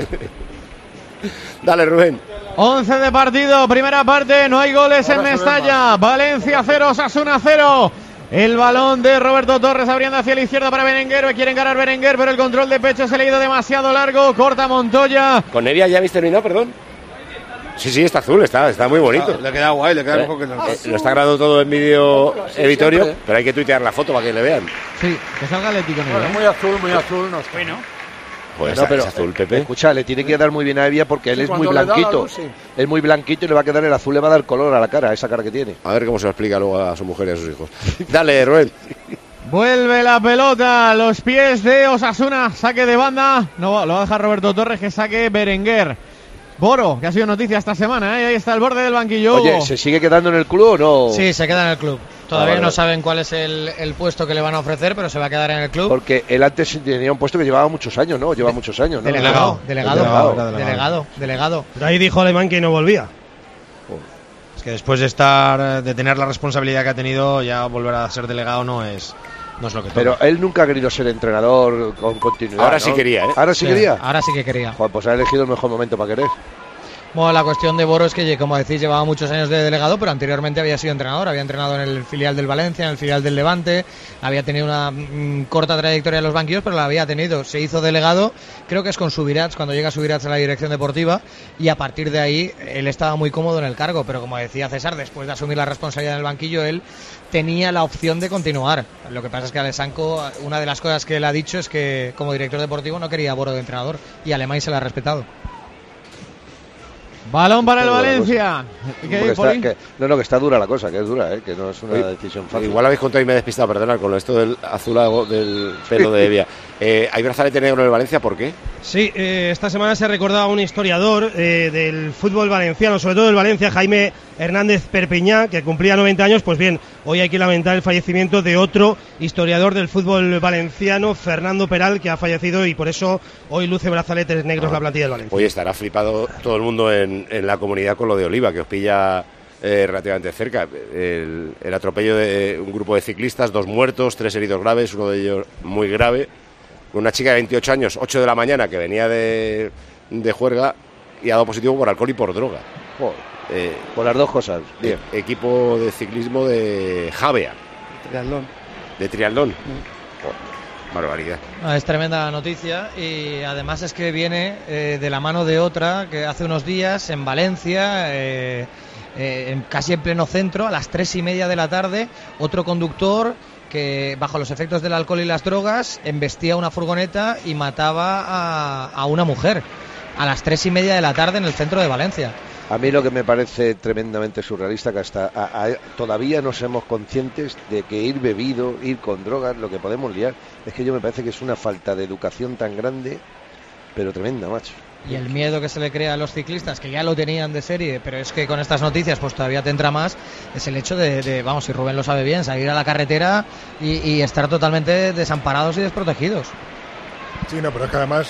Dale, Rubén.
11 de partido, primera parte, no hay goles en Mestalla. Valencia 0, Osasuna 0. El balón de Roberto Torres abriendo hacia la izquierda para Berenguer. Quiere encarar Berenguer, pero el control de pecho se le ha ido demasiado largo. Corta Montoya.
¿Con Evia ya habéis terminado, perdón? Sí, está azul, está muy bonito.
Le queda guay, le queda mejor que
lo está grabando todo en vídeo editorio, pero hay que tuitear la foto para que le vean.
Sí, que salga Leti con él.
Muy azul, no está.
Bueno.
Pues
no, pero
es azul, Pepe.
Escucha, le tiene que quedar muy bien a Evia porque él es muy blanquito. Es muy blanquito y le va a quedar el azul, le va a dar color a la cara, a esa cara que tiene.
A ver cómo se lo explica luego a su mujer y a sus hijos. Dale, Rubén.
Vuelve la pelota a los pies de Osasuna. Saque de banda. No, lo va a dejar Roberto Torres, que saque Berenguer. Boro, que ha sido noticia esta semana, ¿eh? Ahí está el borde del banquillo.
Oye, ¿se sigue quedando en el club o no?
Sí, se queda en el club. Todavía no saben cuál es el puesto que le van a ofrecer, pero se va a quedar en el club.
Porque él antes tenía un puesto que llevaba muchos años, ¿no? Lleva muchos años, ¿no?
Delegado.
Pero ahí dijo Alemán que no volvía.
Es que después de tener la responsabilidad que ha tenido, ya volver a ser delegado no es lo que toca.
Pero él nunca ha querido ser entrenador con continuidad.
Ahora
¿no?
sí quería, ¿eh?
Ahora sí quería.
Ahora sí que quería.
Joder, pues ha elegido el mejor momento para querer.
Bueno, la cuestión de Boro es que, como decís, llevaba muchos años de delegado, pero anteriormente había sido entrenador. Había entrenado en el filial del Valencia, en el filial del Levante. Había tenido una corta trayectoria en los banquillos, pero la había tenido. Se hizo delegado, creo que es con Subirats, cuando llega Subirats a la dirección deportiva. Y a partir de ahí, él estaba muy cómodo en el cargo. Pero como decía César, después de asumir la responsabilidad en el banquillo, él tenía la opción de continuar. Lo que pasa es que Alessanco, una de las cosas que él ha dicho es que como director deportivo no quería a Boro de entrenador. Y Alemán se la ha respetado.
Balón para el Valencia.
Que está dura la cosa, que es dura, que no es una decisión fácil.
Igual habéis contado y me he despistado, perdona, con esto del azulado del pelo de Evia. ¿Hay brazalete negro en el Valencia? ¿Por qué?
Sí, esta semana se recordaba a un historiador del fútbol valenciano, sobre todo del Valencia, Jaime Hernández Perpiñá, que cumplía 90 años. Pues bien, hoy hay que lamentar el fallecimiento de otro historiador del fútbol valenciano, Fernando Peral, que ha fallecido, y por eso hoy luce brazaletes negros la plantilla del Valencia.
Hoy estará flipado todo el mundo en la comunidad con lo de Oliva, que os pilla relativamente cerca. El atropello de un grupo de ciclistas, 2 muertos, 3 heridos graves, uno de ellos muy grave. Una chica de 28 años, 8 de la mañana, que venía de juerga y ha dado positivo por alcohol y por droga.
Por las dos cosas. Bien.
Equipo de ciclismo de Javea. De triatlón. Barbaridad.
Es tremenda noticia, y además es que viene de la mano de otra que hace unos días en Valencia, casi en pleno centro, a las 3:30 de la tarde, otro conductor que bajo los efectos del alcohol y las drogas embestía una furgoneta y mataba a una mujer a las 3:30 de la tarde en el centro de Valencia.
A mí lo que me parece tremendamente surrealista, que hasta todavía no somos conscientes de que ir bebido, ir con drogas, lo que podemos liar, es que yo me parece que es una falta de educación tan grande, pero tremenda, macho.
Y el miedo que se le crea a los ciclistas, que ya lo tenían de serie, pero es que con estas noticias pues todavía te entra más, es el hecho de vamos, si Rubén lo sabe bien, salir a la carretera y estar totalmente desamparados y desprotegidos.
Sí, no, pero es que además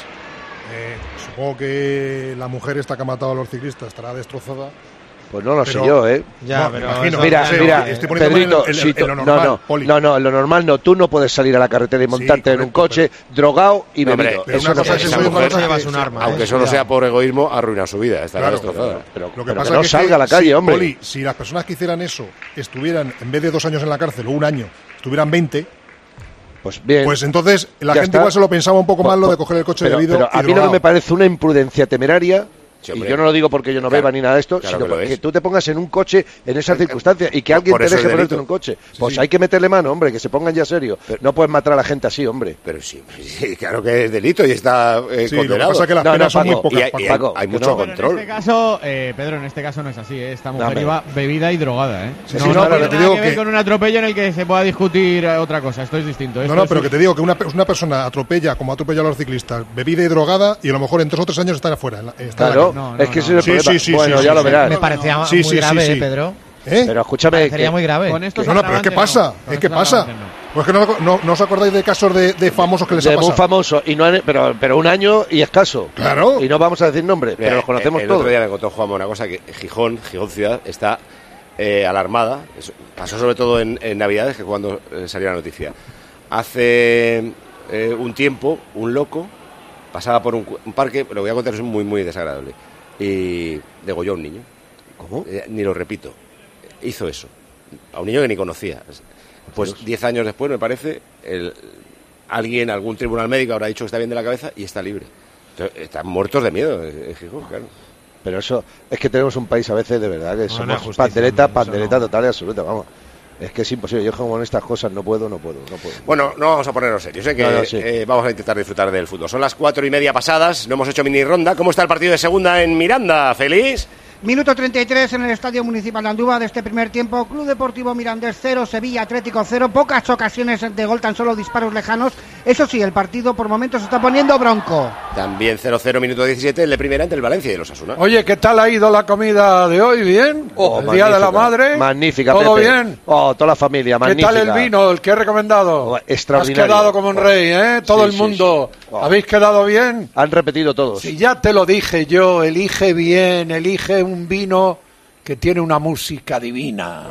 supongo que la mujer esta que ha matado a los ciclistas estará destrozada.
Pues no lo sé yo,
Ya, no, pero imagino.
Mira,
estoy poniendo
Pedrito,
en lo normal,
no, en lo normal no. Tú no puedes salir a la carretera y montarte en un coche drogado y bebido.
Eso no pasa.
Llevas un arma. Aunque solo sea por egoísmo, arruina su vida. Estará destrozada.
Pero lo que pasa es que no salga a la calle, hombre.
Poli, si las personas que hicieran eso estuvieran, en vez de 2 años en la cárcel o 1 año, estuvieran 20...
Pues bien.
Pues entonces la gente igual se lo pensaba un poco mal lo de coger el coche bebido.
Pero a mí lo que me parece una imprudencia temeraria. Sí, y yo no lo digo porque yo no beba ni nada de esto, sino porque tú te pongas en un coche en esas circunstancias y que alguien te deje ponerte en un coche. Pues hay que meterle mano, hombre, que se pongan ya serio. No puedes matar a la gente así, hombre.
Pero sí, claro que es delito y está condenado.
Lo que pasa es que las penas son muy pocas.
Y hay mucho control.
En este caso, Pedro, en este caso no es así. Esta mujer iba bebida y drogada. No tiene nada que ver con un atropello en el que se pueda discutir otra cosa. Esto es distinto.
No, pero que te digo que una persona atropella, como atropella a los ciclistas, bebida y drogada, y a lo mejor en 2 o 3 años están afuera.
Claro, es que es el problema. Bueno, ya lo verás.
Me parecía muy grave, Pedro.
Pero escúchame,
sería muy grave.
Pero es que pasa, es que pasa. Pues que no os acordáis de casos de famosos que les ha pasado.
De muy famosos, pero 1 año y escaso.
Claro.
Y no vamos a decir nombres, pero los conocemos todos.
El otro día me contó Juanma una cosa, que Gijón Ciudad, está alarmada. Pasó sobre todo en Navidades, que cuando salió la noticia. Hace un tiempo, un loco pasaba por un parque, lo voy a contar, es muy, muy desagradable, y degolló a un niño.
¿Cómo?
Ni lo repito. Hizo eso. A un niño que ni conocía. Pues 10 años después, me parece, algún tribunal médico habrá dicho que está bien de la cabeza y está libre. Entonces, están muertos de miedo en Gijón, claro.
Pero eso, es que tenemos un país a veces de verdad que somos pandereta total y absoluta, vamos. Es que es imposible, yo con estas cosas no puedo.
Bueno, no vamos a ponernos serios, vamos a intentar disfrutar del fútbol. Son las 4:30 pasadas, no hemos hecho mini ronda. ¿Cómo está el partido de segunda en Miranda, Félix?
Minuto 33 en el Estadio Municipal de Andúba de este primer tiempo. Club Deportivo Mirandés 0, Sevilla Atlético 0. Pocas ocasiones de gol, tan solo disparos lejanos. Eso sí, el partido por momentos se está poniendo bronco.
También 0-0, minuto 17, el de primera entre el Valencia y el Osasuna.
Oye, ¿qué tal ha ido la comida de hoy? ¿Bien? El Día de la Madre.
Magnífica,
¿Todo
Pepe.
bien?
Toda la familia, magnífica.
¿Qué tal el vino, el que he recomendado?
Extraordinario.
Has quedado como un rey, ¿eh? Todo el mundo. ¿Habéis quedado bien?
Han repetido todos.
Si ya te lo dije yo, elige bien, elige un vino que tiene una música divina.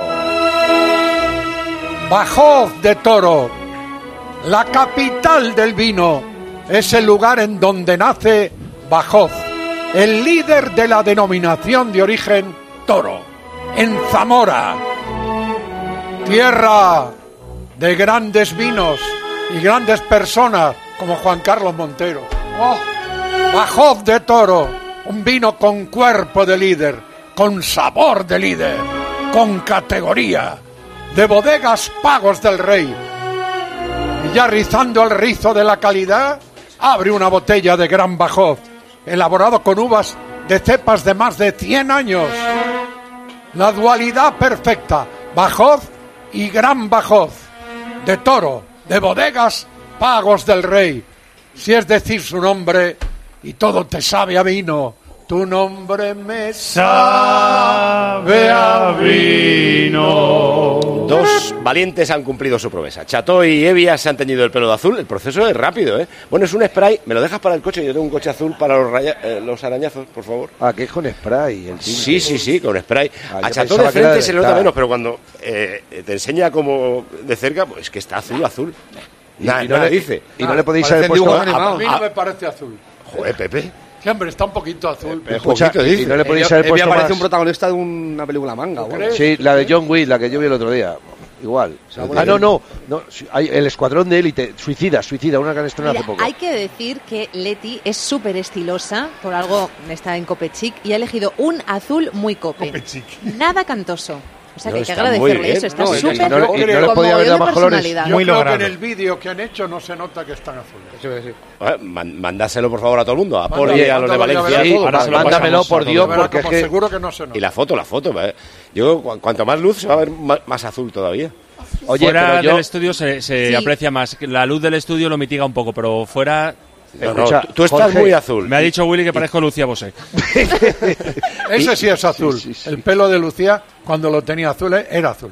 Bajov de Toro, la capital del vino, es el lugar en donde nace Bajov, el líder de la denominación de origen Toro, en Zamora, tierra de grandes vinos y grandes personas como Juan Carlos Montero. Bajov de Toro, un vino con cuerpo de líder, con sabor de líder, con categoría, de bodegas Pagos del Rey. Y ya rizando el rizo de la calidad, abre una botella de Gran Bajov, elaborado con uvas de cepas de más de 100 años. La dualidad perfecta, Bajov y Gran Bajov, de Toro, de bodegas Pagos del Rey. Si es decir su nombre y todo te sabe a vino, tu nombre me sabe a vino.
Dos valientes han cumplido su promesa. Chato y Evia se han teñido el pelo de azul. El proceso es rápido, ¿eh? Bueno, es un spray. ¿Me lo dejas para el coche? Yo tengo un coche azul para los arañazos, por favor.
Que es con spray. El
sí, con spray. A Chato de frente se le nota menos, pero cuando te enseña como de cerca, pues es que está azul. Nada dice.
Y no le podéis haber puesto...
A mí no me parece azul.
Joder, Pepe.
Sí, hombre, está un poquito azul.
Escucha, y no le podéis haber puesto
parece
más...
un protagonista de una película manga.
Sí, la de John Wick, la que yo vi el otro día. Igual. No. Hay el Escuadrón de Élite. Suicida, una que han estrenado hace poco.
Hay que decir que Leti es súper estilosa, por algo está en Copechic, y ha elegido un azul muy cope. Nada cantoso. O sea, que hay que agradecerle eso. Está súper
y no le podía haber dado más colores.
Yo creo que en el vídeo que han hecho no se nota que están azules.
Mandáselo, por favor, a todo el mundo. A Poli, a los de Valencia.
Mándamelo, por Dios, porque es que...
seguro que no se nota.
Y la foto. Yo, cuanto más luz, se va a ver más azul todavía.
Oye, fuera del estudio se aprecia más. La luz del estudio lo mitiga un poco, pero fuera...
Escucha, tú estás Jorge, muy azul.
Me ha dicho Willy que parezco Lucía Bosé.
Ese sí es azul. Sí. El pelo de Lucía, cuando lo tenía azul, era azul.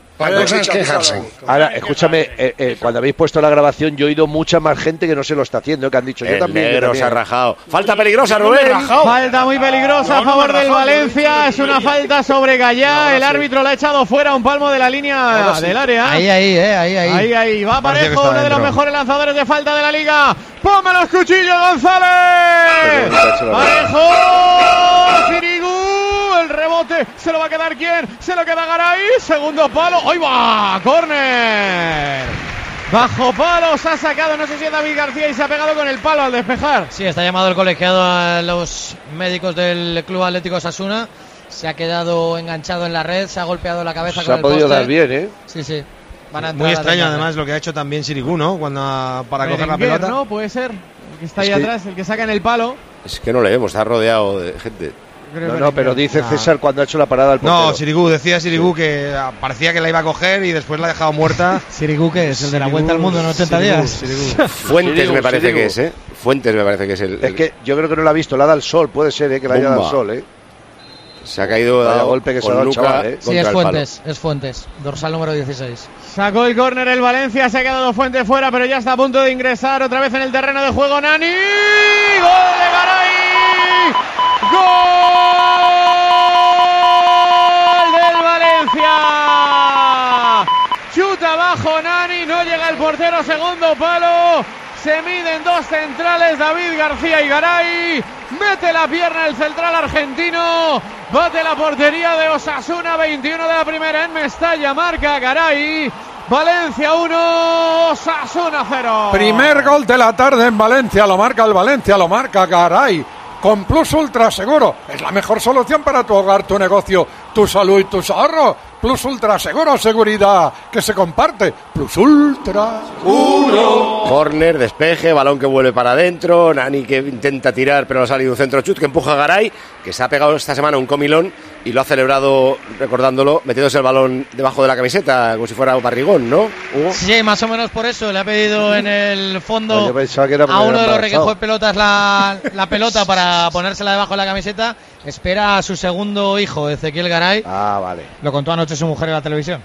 Ahora, escúchame, cuando habéis puesto la grabación, yo he oído mucha más gente que no se lo está haciendo, que han dicho yo también.
Negro se ha rajado. Falta peligrosa, Rubén.
Falta muy peligrosa a favor del Valencia. Es una falta sobre Gallá. El árbitro la ha echado fuera un palmo de la línea del área. Ahí. Va Parejo, uno de los mejores lanzadores de falta de la liga. ¡Ponme los cuchillos, González! ¡Parejo! ¡Sirigu! El rebote, ¿se lo va a quedar quién? Se lo queda Garay, segundo palo, ¡ahí va! ¡Córner! Bajo palo, se ha sacado, no sé si es David García y se ha pegado con el palo al despejar.
Sí, está llamado el colegiado a los médicos del Club Atlético Osasuna. Se ha quedado enganchado en la red, se ha golpeado la cabeza con el poste.
Se ha podido dar bien, ¿eh?
Sí.
Muy extraño además lo que ha hecho también Sirigu, ¿no? Para coger la pelota.
¿No? Puede ser. El que está ahí atrás, el que saca en el palo.
Es que no le vemos, está rodeado de gente.
Pero dice César cuando ha hecho la parada al portero.
No, decía Sirigu que parecía que la iba a coger y después la ha dejado muerta.
Sirigu, que es el de la vuelta al mundo en 80 días.
Fuentes me parece que es, ¿eh? Fuentes me parece que es el...
Es que yo creo que no la ha visto, la da al sol, puede ser, que la haya dado al sol,
Se ha caído
a golpe que se ha dado el chaval,
Sí, es Fuentes, dorsal número 16.
Sacó el córner el Valencia, se ha quedado Fuentes fuera, pero ya está a punto de ingresar otra vez en el terreno de juego Nani. ¡Gol de Garay! ¡Gol del Valencia! Chuta abajo Nani, no llega el portero, segundo palo. Se miden dos centrales, David García y Garay. Mete la pierna el central argentino. Bate la portería de Osasuna, 21 de la primera en Mestalla. Marca Garay. Valencia 1, Osasuna 0.
Primer gol de la tarde en Valencia. Lo marca el Valencia, lo marca Garay. Con Plus Ultra Seguro. Es la mejor solución para tu hogar, tu negocio, tu salud y tus ahorros. Plus Ultra Seguro, seguridad que se comparte. Plus Ultra Seguro.
Corner, despeje, balón que vuelve para adentro. Nani que intenta tirar, pero ha salido un centro chut que empuja a Garay, que se ha pegado esta semana un comilón y lo ha celebrado, recordándolo, metiéndose el balón debajo de la camiseta, como si fuera un barrigón, ¿no, Hugo?
Sí, más o menos por eso. Le ha pedido en el fondo
a
uno de los recoge pelotas la pelota para ponérsela debajo de la camiseta. Espera a su segundo hijo, Ezequiel Garay.
Ah, vale.
Lo contó anoche su mujer en la televisión.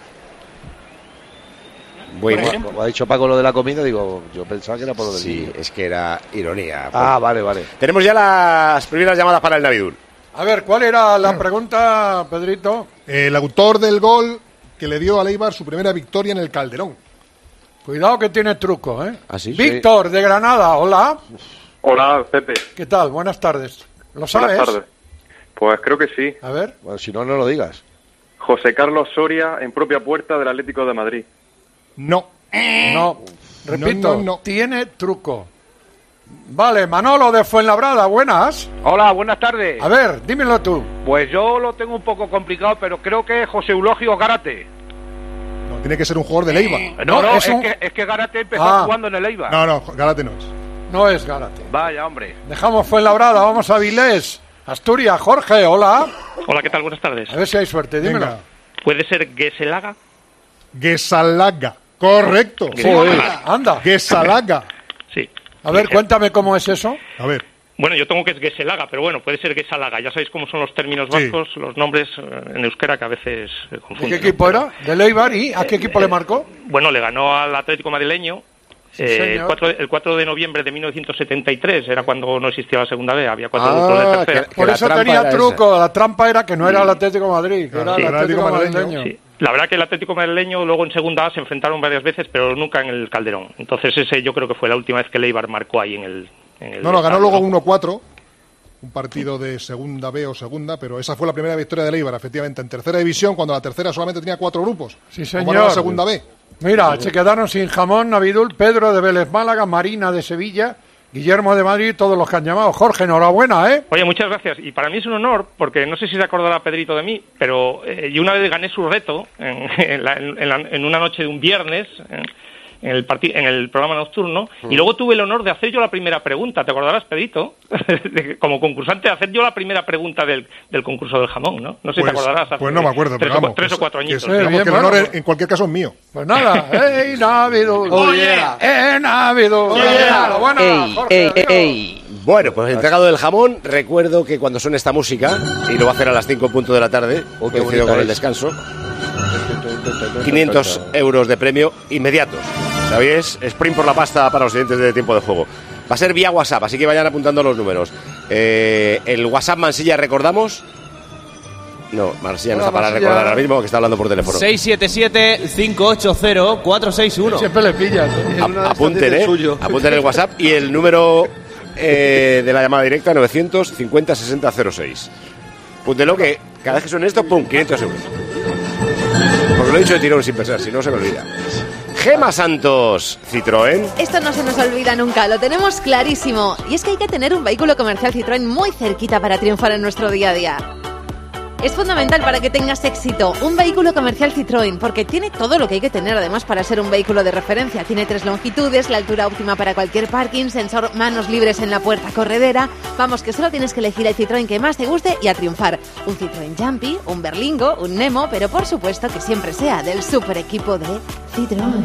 Bueno,
como ha dicho Paco lo de la comida, digo, yo pensaba que era por lo del
sí, es que era ironía.
Ah, vale.
Tenemos ya las primeras llamadas para el Navidul.
A ver, ¿cuál era la pregunta, Pedrito?
El autor del gol que le dio a Eibar su primera victoria en el Calderón.
Cuidado que tiene truco, ¿eh?
¿Ah, sí?
Víctor, de Granada, hola.
Hola, Pepe.
¿Qué tal? Buenas tardes. ¿Lo sabes?
Buenas tardes. Pues creo que sí.
A ver.
Bueno, si no, no lo digas.
José Carlos Soria en propia puerta del Atlético de Madrid.
No.
No. Repito,
No.
tiene truco. Vale, Manolo de Fuenlabrada, buenas.
Hola, buenas tardes.
A ver, dímelo tú.
Pues yo lo tengo un poco complicado, pero creo que es José Eulogio Gárate.
No, tiene que ser un jugador del Eibar.
No, es que Gárate empezó jugando en el Eibar.
No, Gárate no es.
No es Gárate.
Vaya, hombre.
Dejamos Fuenlabrada, vamos a Vilés. Asturias, Jorge, hola.
Hola, ¿qué tal? Buenas tardes.
A ver si hay suerte, dímelo.
Venga.
¿Puede ser Geselaga?
Gesalaga. Correcto.
Anda.
Gesalaga.
Sí.
A ver, cuéntame cómo es eso.
A ver.
Bueno, yo tengo que es Geselaga, pero bueno, puede ser Gesalaga. Ya sabéis cómo son los términos vascos, los nombres en euskera que a veces confunden.
¿De qué equipo era? ¿Del Eibar? ¿Y a qué equipo le marcó?
Bueno, le ganó al Atlético madrileño. El 4 de noviembre de 1973 era cuando no existía la segunda B, había 4 grupos de tercera.
Por eso tenía truco, la trampa era que no era el Atlético de Madrid, que era el Atlético madrileño.
Sí. La verdad que el Atlético madrileño luego en segunda A se enfrentaron varias veces, pero nunca en el Calderón. Entonces ese yo creo que fue la última vez que el Eibar marcó ahí en el
No, ganó luego 1-4, un partido de segunda B o segunda, pero esa fue la primera victoria del Eibar, efectivamente, en tercera división, cuando la tercera solamente tenía 4 grupos.
Sí, señor.
Como era la segunda B.
Mira, se quedaron sin jamón, Navidul, Pedro de Vélez Málaga, Marina de Sevilla, Guillermo de Madrid, todos los que han llamado. Jorge, enhorabuena, ¿eh?
Oye, muchas gracias. Y para mí es un honor, porque no sé si se acordará Pedrito de mí, pero yo una vez gané su reto en una noche de un viernes, en el programa nocturno, y luego tuve el honor de hacer yo la primera pregunta. ¿Te acordarás, Pedrito? Como concursante, de hacer yo la primera pregunta del concurso del jamón, ¿no? No sé si te acordarás.
Pues no me acuerdo, pero vamos.
3 o 4 añitos.
Que el honor en cualquier caso es mío.
Pues nada, ¡ey, Navidul!
¡Oye!
Navidul!
¡Ey! Bueno, pues entregado del jamón, recuerdo que cuando suene esta música, y lo va a hacer a las 5 en punto de la tarde, coincido con el descanso, 500 euros de premio inmediatos. ¿Sabéis? Sprint por la pasta para los siguientes de tiempo de juego. Va a ser vía WhatsApp, así que vayan apuntando los números. El WhatsApp Mansilla, ¿recordamos? No, Mansilla no está para recordar ahora mismo, que está hablando por teléfono.
677-580-461.
Siempre le pillas.
Apunten el WhatsApp y el número de la llamada directa, 950-60-06. Apúntenlo que cada vez que suene esto, ¡pum!, 500 euros. Porque lo he dicho de tirón sin pensar, si no se me olvida. Gema Santos, Citroën.
Esto no se nos olvida nunca, lo tenemos clarísimo. Y es que hay que tener un vehículo comercial Citroën muy cerquita para triunfar en nuestro día a día. Es fundamental para que tengas éxito un vehículo comercial Citroën, porque tiene todo lo que hay que tener además para ser un vehículo de referencia. Tiene 3 longitudes, la altura óptima para cualquier parking, sensor manos libres en la puerta corredera. Vamos, que solo tienes que elegir el Citroën que más te guste y a triunfar. Un Citroën Jumpy, un Berlingo, un Nemo, pero por supuesto que siempre sea del super equipo de Citroën.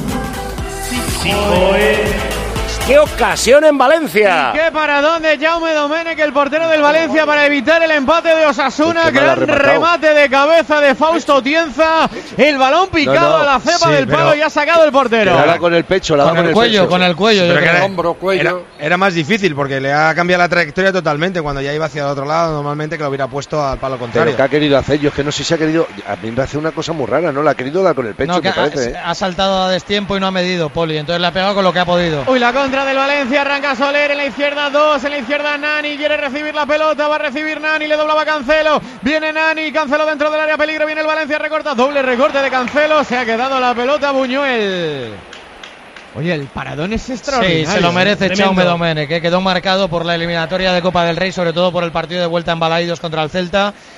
¡Qué ocasión en Valencia!
¡Qué paradón de Jaume Domènech, el portero del Valencia, para evitar el empate de Osasuna! Gran remate de cabeza de Fausto Tienza. El balón picado a la cepa del palo y ha sacado el portero.
La da con el pecho, la da con el cuello.
Con el cuello,
Era más difícil porque le ha cambiado la trayectoria totalmente. Cuando ya iba hacia el otro lado, normalmente que lo hubiera puesto al palo contrario.
Pero ¿qué ha querido hacer? Yo es que no sé si ha querido. A mí me hace una cosa muy rara, ¿no? La ha querido dar con el pecho, me parece.
Ha saltado a destiempo y no ha medido, Poli. Entonces le ha pegado con lo que ha podido.
Uy, la contra del Valencia, arranca Soler en la izquierda, 2, en la izquierda Nani, quiere recibir la pelota, va a recibir Nani, le doblaba Cancelo, viene Nani, Cancelo dentro del área, peligro, viene el Valencia, recorta, doble recorte de Cancelo, se ha quedado la pelota Buñuel. Oye, el paradón es extraordinario.
Sí, se lo merece Jaume Domènech, que quedó marcado por la eliminatoria de Copa del Rey, sobre todo por el partido de vuelta en Balaidos contra el Celta.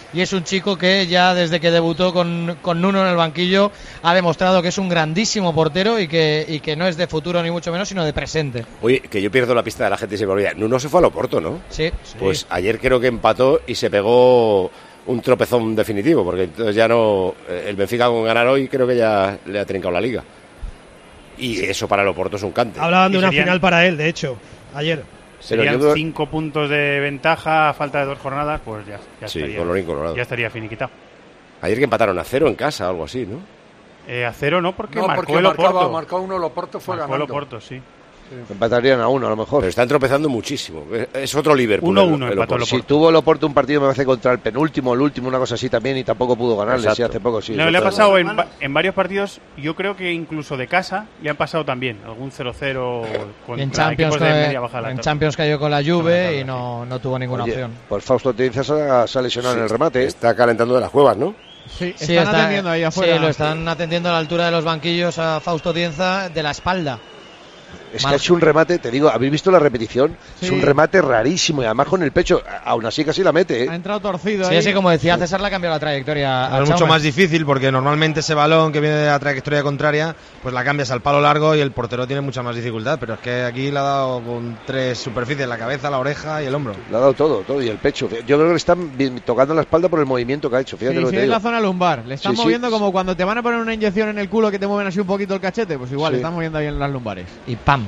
y es un chico que ya desde que debutó con Nuno en el banquillo ha demostrado que es un grandísimo portero y que no es de futuro ni mucho menos, sino de presente.
Oye, que yo pierdo la pista de la gente y se me olvida. Nuno se fue al Oporto, ¿no?
Sí.
Pues ayer creo que empató y se pegó un tropezón definitivo, porque entonces ya no... El Benfica con ganar hoy creo que ya le ha trincado la liga. Y eso para el Oporto es un cante.
Hablaban de una final para él, de hecho, ayer.
Serían 5 puntos de ventaja a falta de 2 jornadas, pues ya estaría.
Colorín colorado.
Ya estaría finiquitado.
Ayer que empataron a 0 en casa, algo así, ¿no?
A 0 no, porque marcó
el Oporto.
Marcó
uno, el Oporto fue ganando.
El Oporto, sí.
Empatarían a 1 a lo mejor.
Pero están tropezando muchísimo. Es otro Liverpool.
1-1 empató
el Oporto.
Si tuvo el Oporto un partido, me parece, contra el penúltimo, el último, una cosa así también, y tampoco pudo ganarle. Sí, hace poco sí.
No, le ha pasado en varios partidos, yo creo que incluso de casa le han pasado también. Algún 0-0 contra
en Champions
equipos de media baja.
En Champions cayó con la Juve y no tuvo ninguna opción.
Pues Fausto Tienza se ha lesionado en el remate.
Está calentando de las cuevas, ¿no?
Sí, están atendiendo ahí afuera.
Sí, lo están atendiendo a la altura de los banquillos a Fausto Tienza de la espalda.
Es que ha hecho un remate, te digo, ¿habéis visto la repetición? Sí. Es un remate rarísimo y además con el pecho, aún así casi la mete.
Ha entrado torcido.
Sí, así como decía César, le ha cambiado la trayectoria.
Es mucho más difícil porque normalmente ese balón que viene de la trayectoria contraria, pues la cambias al palo largo y el portero tiene mucha más dificultad. Pero es que aquí le ha dado con 3 superficies: la cabeza, la oreja y el hombro.
Le ha dado todo y el pecho. Yo creo que le están tocando la espalda por el movimiento que ha hecho. Fíjate lo que te digo.
Es la zona lumbar. Le están moviendo como cuando te van a poner una inyección en el culo que te mueven así un poquito el cachete. Pues igual, le están moviendo ahí en las lumbares.
Y ¡pam!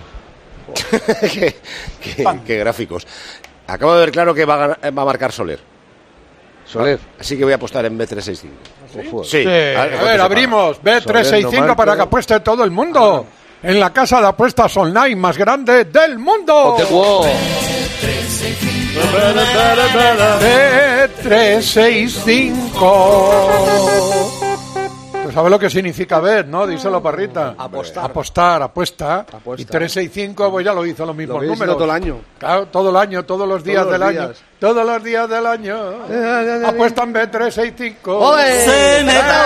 qué gráficos. Acabo de ver claro que va a marcar Soler. Así que voy a apostar en B365.
Sí. A ver, abrimos B365 para que apueste todo el mundo. En la casa de apuestas online más grande del mundo. B365. ¿Sabes lo que significa ver, no? Díselo, Parrita. Apostar, apuesta. Y 365, pues ya lo hizo los mismos números.
Todo el año.
Claro, todo el año, todos los días del año. Todos los días del año. Apuestan B365.
¡Ole!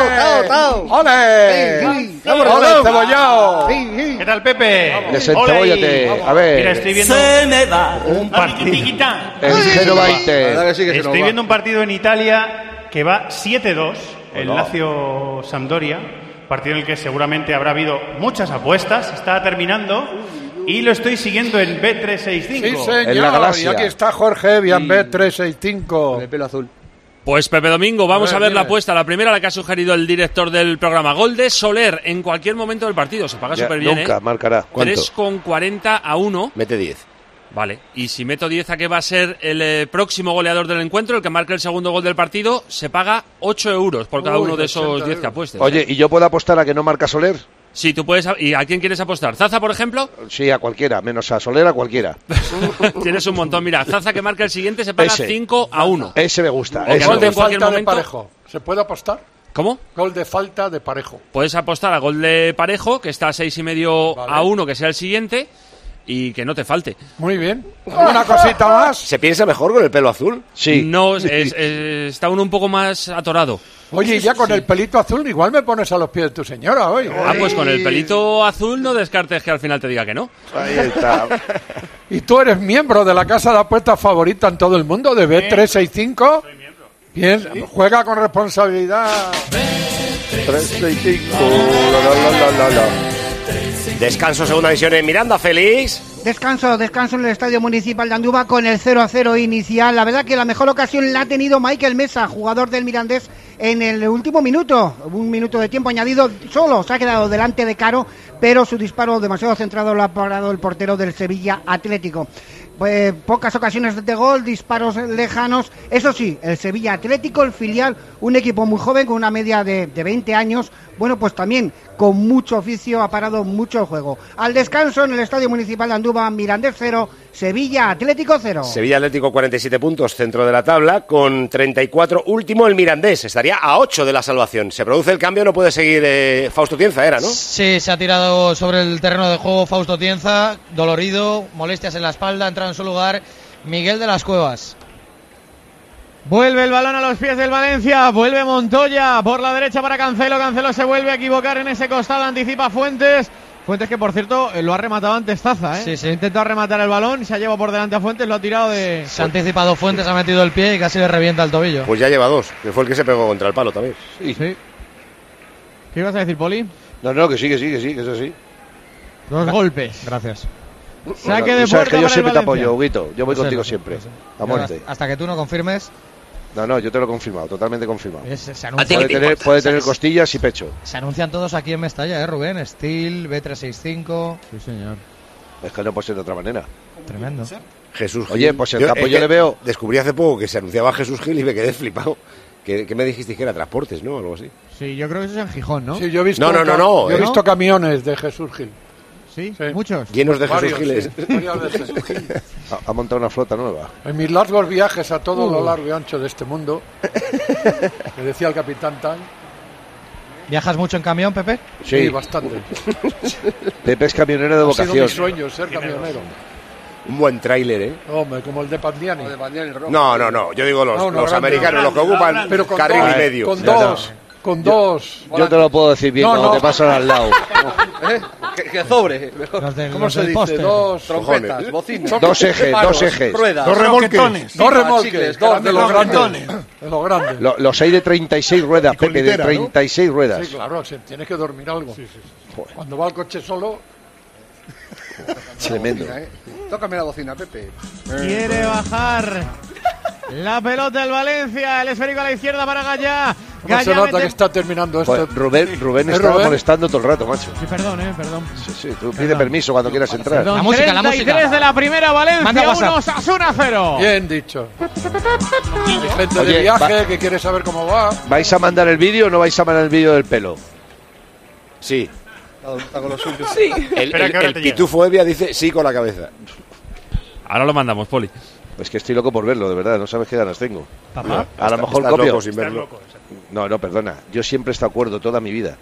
¡Ole! ¡Ole, cebollao!
¿Qué tal, Pepe?
Desencebóllate. A ver.
Mira, estoy viendo un partido.
El 0-20.
Estoy viendo un partido en Italia que va 7-2. El Lazio Sampdoria, partido en el que seguramente habrá habido muchas apuestas, está terminando y lo estoy siguiendo en B365.
Sí, señor, en la Galaxia. Y aquí está Jorge Evian, B365.
Con el pelo azul.
Pues Pepe Domingo, vamos a ver la apuesta. La primera, la que ha sugerido el director del programa. Gol de Soler en cualquier momento del partido. Se paga súper bien,
nunca marcará.
3,40 a 1.
Mete 10.
Vale, y si meto 10 a que va a ser el próximo goleador del encuentro, el que marque el segundo gol del partido, se paga 8 euros por cada uno de esos 10 que apuestes.
Oye, ¿y yo puedo apostar a que no marca Soler?
Sí, tú puedes. ¿Y a quién quieres apostar? ¿Zaza, por ejemplo?
Sí, a cualquiera, menos a Soler, a cualquiera.
Tienes un montón. Mira, Zaza que marca el siguiente se paga 5 a 1.
Ese me gusta.
Gol de falta de Parejo. ¿Se puede apostar?
¿Cómo?
Gol de falta de Parejo.
Puedes apostar a gol de Parejo, que está a 6,5 a 1, que sea el siguiente. Y que no te falte.
Muy bien. ¿Una cosita más?
¿Se piensa mejor con el pelo azul?
Sí. No, está uno un poco más atorado.
Oye, ya con el pelito azul igual me pones a los pies de tu señora hoy.
Pues con el pelito azul no descartes que al final te diga que no.
Ahí está.
¿Y tú eres miembro de la casa de apuestas favorita en todo el mundo, de B365?
Soy miembro.
Bien, ¿sí? Juega con responsabilidad.
B365.
Descanso, segunda división en Miranda, Félix.
Descanso en el Estadio Municipal de Andúba con el 0-0 inicial. La verdad que la mejor ocasión la ha tenido Michael Mesa, jugador del Mirandés, en el último minuto. Un minuto de tiempo añadido, solo se ha quedado delante de Caro, pero su disparo demasiado centrado lo ha parado el portero del Sevilla Atlético. Pues pocas ocasiones de gol, disparos lejanos. Eso sí, el Sevilla Atlético, el filial, un equipo muy joven con una media de 20 años. Bueno, pues también con mucho oficio, ha parado mucho el juego. Al descanso en el Estadio Municipal de Andúba, Mirandés 0, Sevilla Atlético 0.
Sevilla Atlético 47 puntos, centro de la tabla, con 34 último el Mirandés. Estaría a 8 de la salvación. Se produce el cambio, no puede seguir Fausto Tienza, ¿no?
Sí, se ha tirado sobre el terreno de juego Fausto Tienza, dolorido, molestias en la espalda, entra en su lugar Miguel de las Cuevas.
Vuelve el balón a los pies del Valencia, vuelve Montoya por la derecha para Cancelo, Cancelo se vuelve a equivocar en ese costado, anticipa Fuentes, Fuentes que, por cierto, lo ha rematado antes Zaza, ¿eh?
Sí, sí.
Ha intentado rematar el balón, se ha llevado por delante a Fuentes, lo ha tirado de...
Se ha anticipado Fuentes, ha metido el pie y casi le revienta el tobillo.
Pues ya lleva 2, que fue el que se pegó contra el palo también.
Sí. ¿Qué ibas a decir, Poli?
No, que sí, que es así.
2 golpes.
Gracias.
Saque de
sabes que yo
puerta
siempre te
para el
apoyo, Huguito. Yo voy
Lo sé,
contigo
lo sé,
siempre.
lo sé.
A muerte.
Hasta que tú no confirmes.
No, yo te lo he confirmado, totalmente confirmado.
Se anuncia-
Puede tener costillas y pecho.
Se anuncian todos aquí en Mestalla, Rubén. Steel, B365.
Sí, señor.
Es que no puede ser de otra manera.
Tremendo.
Jesús
Oye,
Gil.
pues el campo yo le veo...
Descubrí hace poco que se anunciaba Jesús Gil y me quedé flipado. ¿Qué me dijiste que era? Transportes, ¿no? Algo así.
Sí, yo creo que eso es en Gijón, ¿no?
Sí, yo he visto,
No.
yo he visto camiones de Jesús Gil.
¿Sí? ¿Muchos?
Llenos de
Varios,
Jesús Giles.
sí, varios de Jesús Gil.
Ha montado una flota nueva.
En mis largos viajes a todo lo largo y ancho de este mundo, que decía el capitán Tan,
¿Viajas mucho en camión, Pepe?
sí, bastante.
Pepe es camionero de
Ha sido mi
vocación.
sueño ser camionero.
Un buen tráiler, ¿eh?
Hombre, como el de Pandiani.
No. Yo digo los
grande,
americanos, los que ocupan
pero con
carril
dos,
y medio.
Con dos.
Yo te lo puedo decir bien cuando te pasan al lado.
Que sobre.
¿Cómo se dice? Dos
Trompetas, bocinas.
Dos ejes.
Ruedas.
Dos remolques. Dos remolques.
Chicles,
Dos de los
carambitones.
grandes. De los grandes.
Los hay de 36 ruedas,
con
Pepe,
litera,
de 36 ruedas.
Sí, claro, tienes que dormir algo. Cuando va el coche solo,
Tremendo.
Tócame la bocina, Pepe.
Quiere bajar la pelota del Valencia. El esférico a la izquierda para Gallá.
¿cómo se nota que está terminando esto?
Pues Rubén estaba
Rubén?
molestando todo el rato, macho.
Sí, perdón.
Sí, tú pide permiso cuando quieras entrar.
Perdón,
La música, la
33
música.
de la primera, Valencia
Manda
1,
WhatsApp.
Osasuna 0.
Bien dicho. Hay gente
Oye,
de viaje que quiere saber cómo va.
¿Vais a mandar el vídeo o no vais a mandar el vídeo del pelo?
Sí.
Está con lo suyo.
Sí.
El
Espera, ¿qué hora te
pitufo Evia dice sí con la cabeza.
Ahora lo mandamos, Poli.
Es que estoy loco por verlo, de verdad. No sabes qué ganas tengo.
¿Papá?
A lo mejor
Estás
copio.
loco sin verlo.
No, perdona. Yo siempre estoy de acuerdo toda mi vida.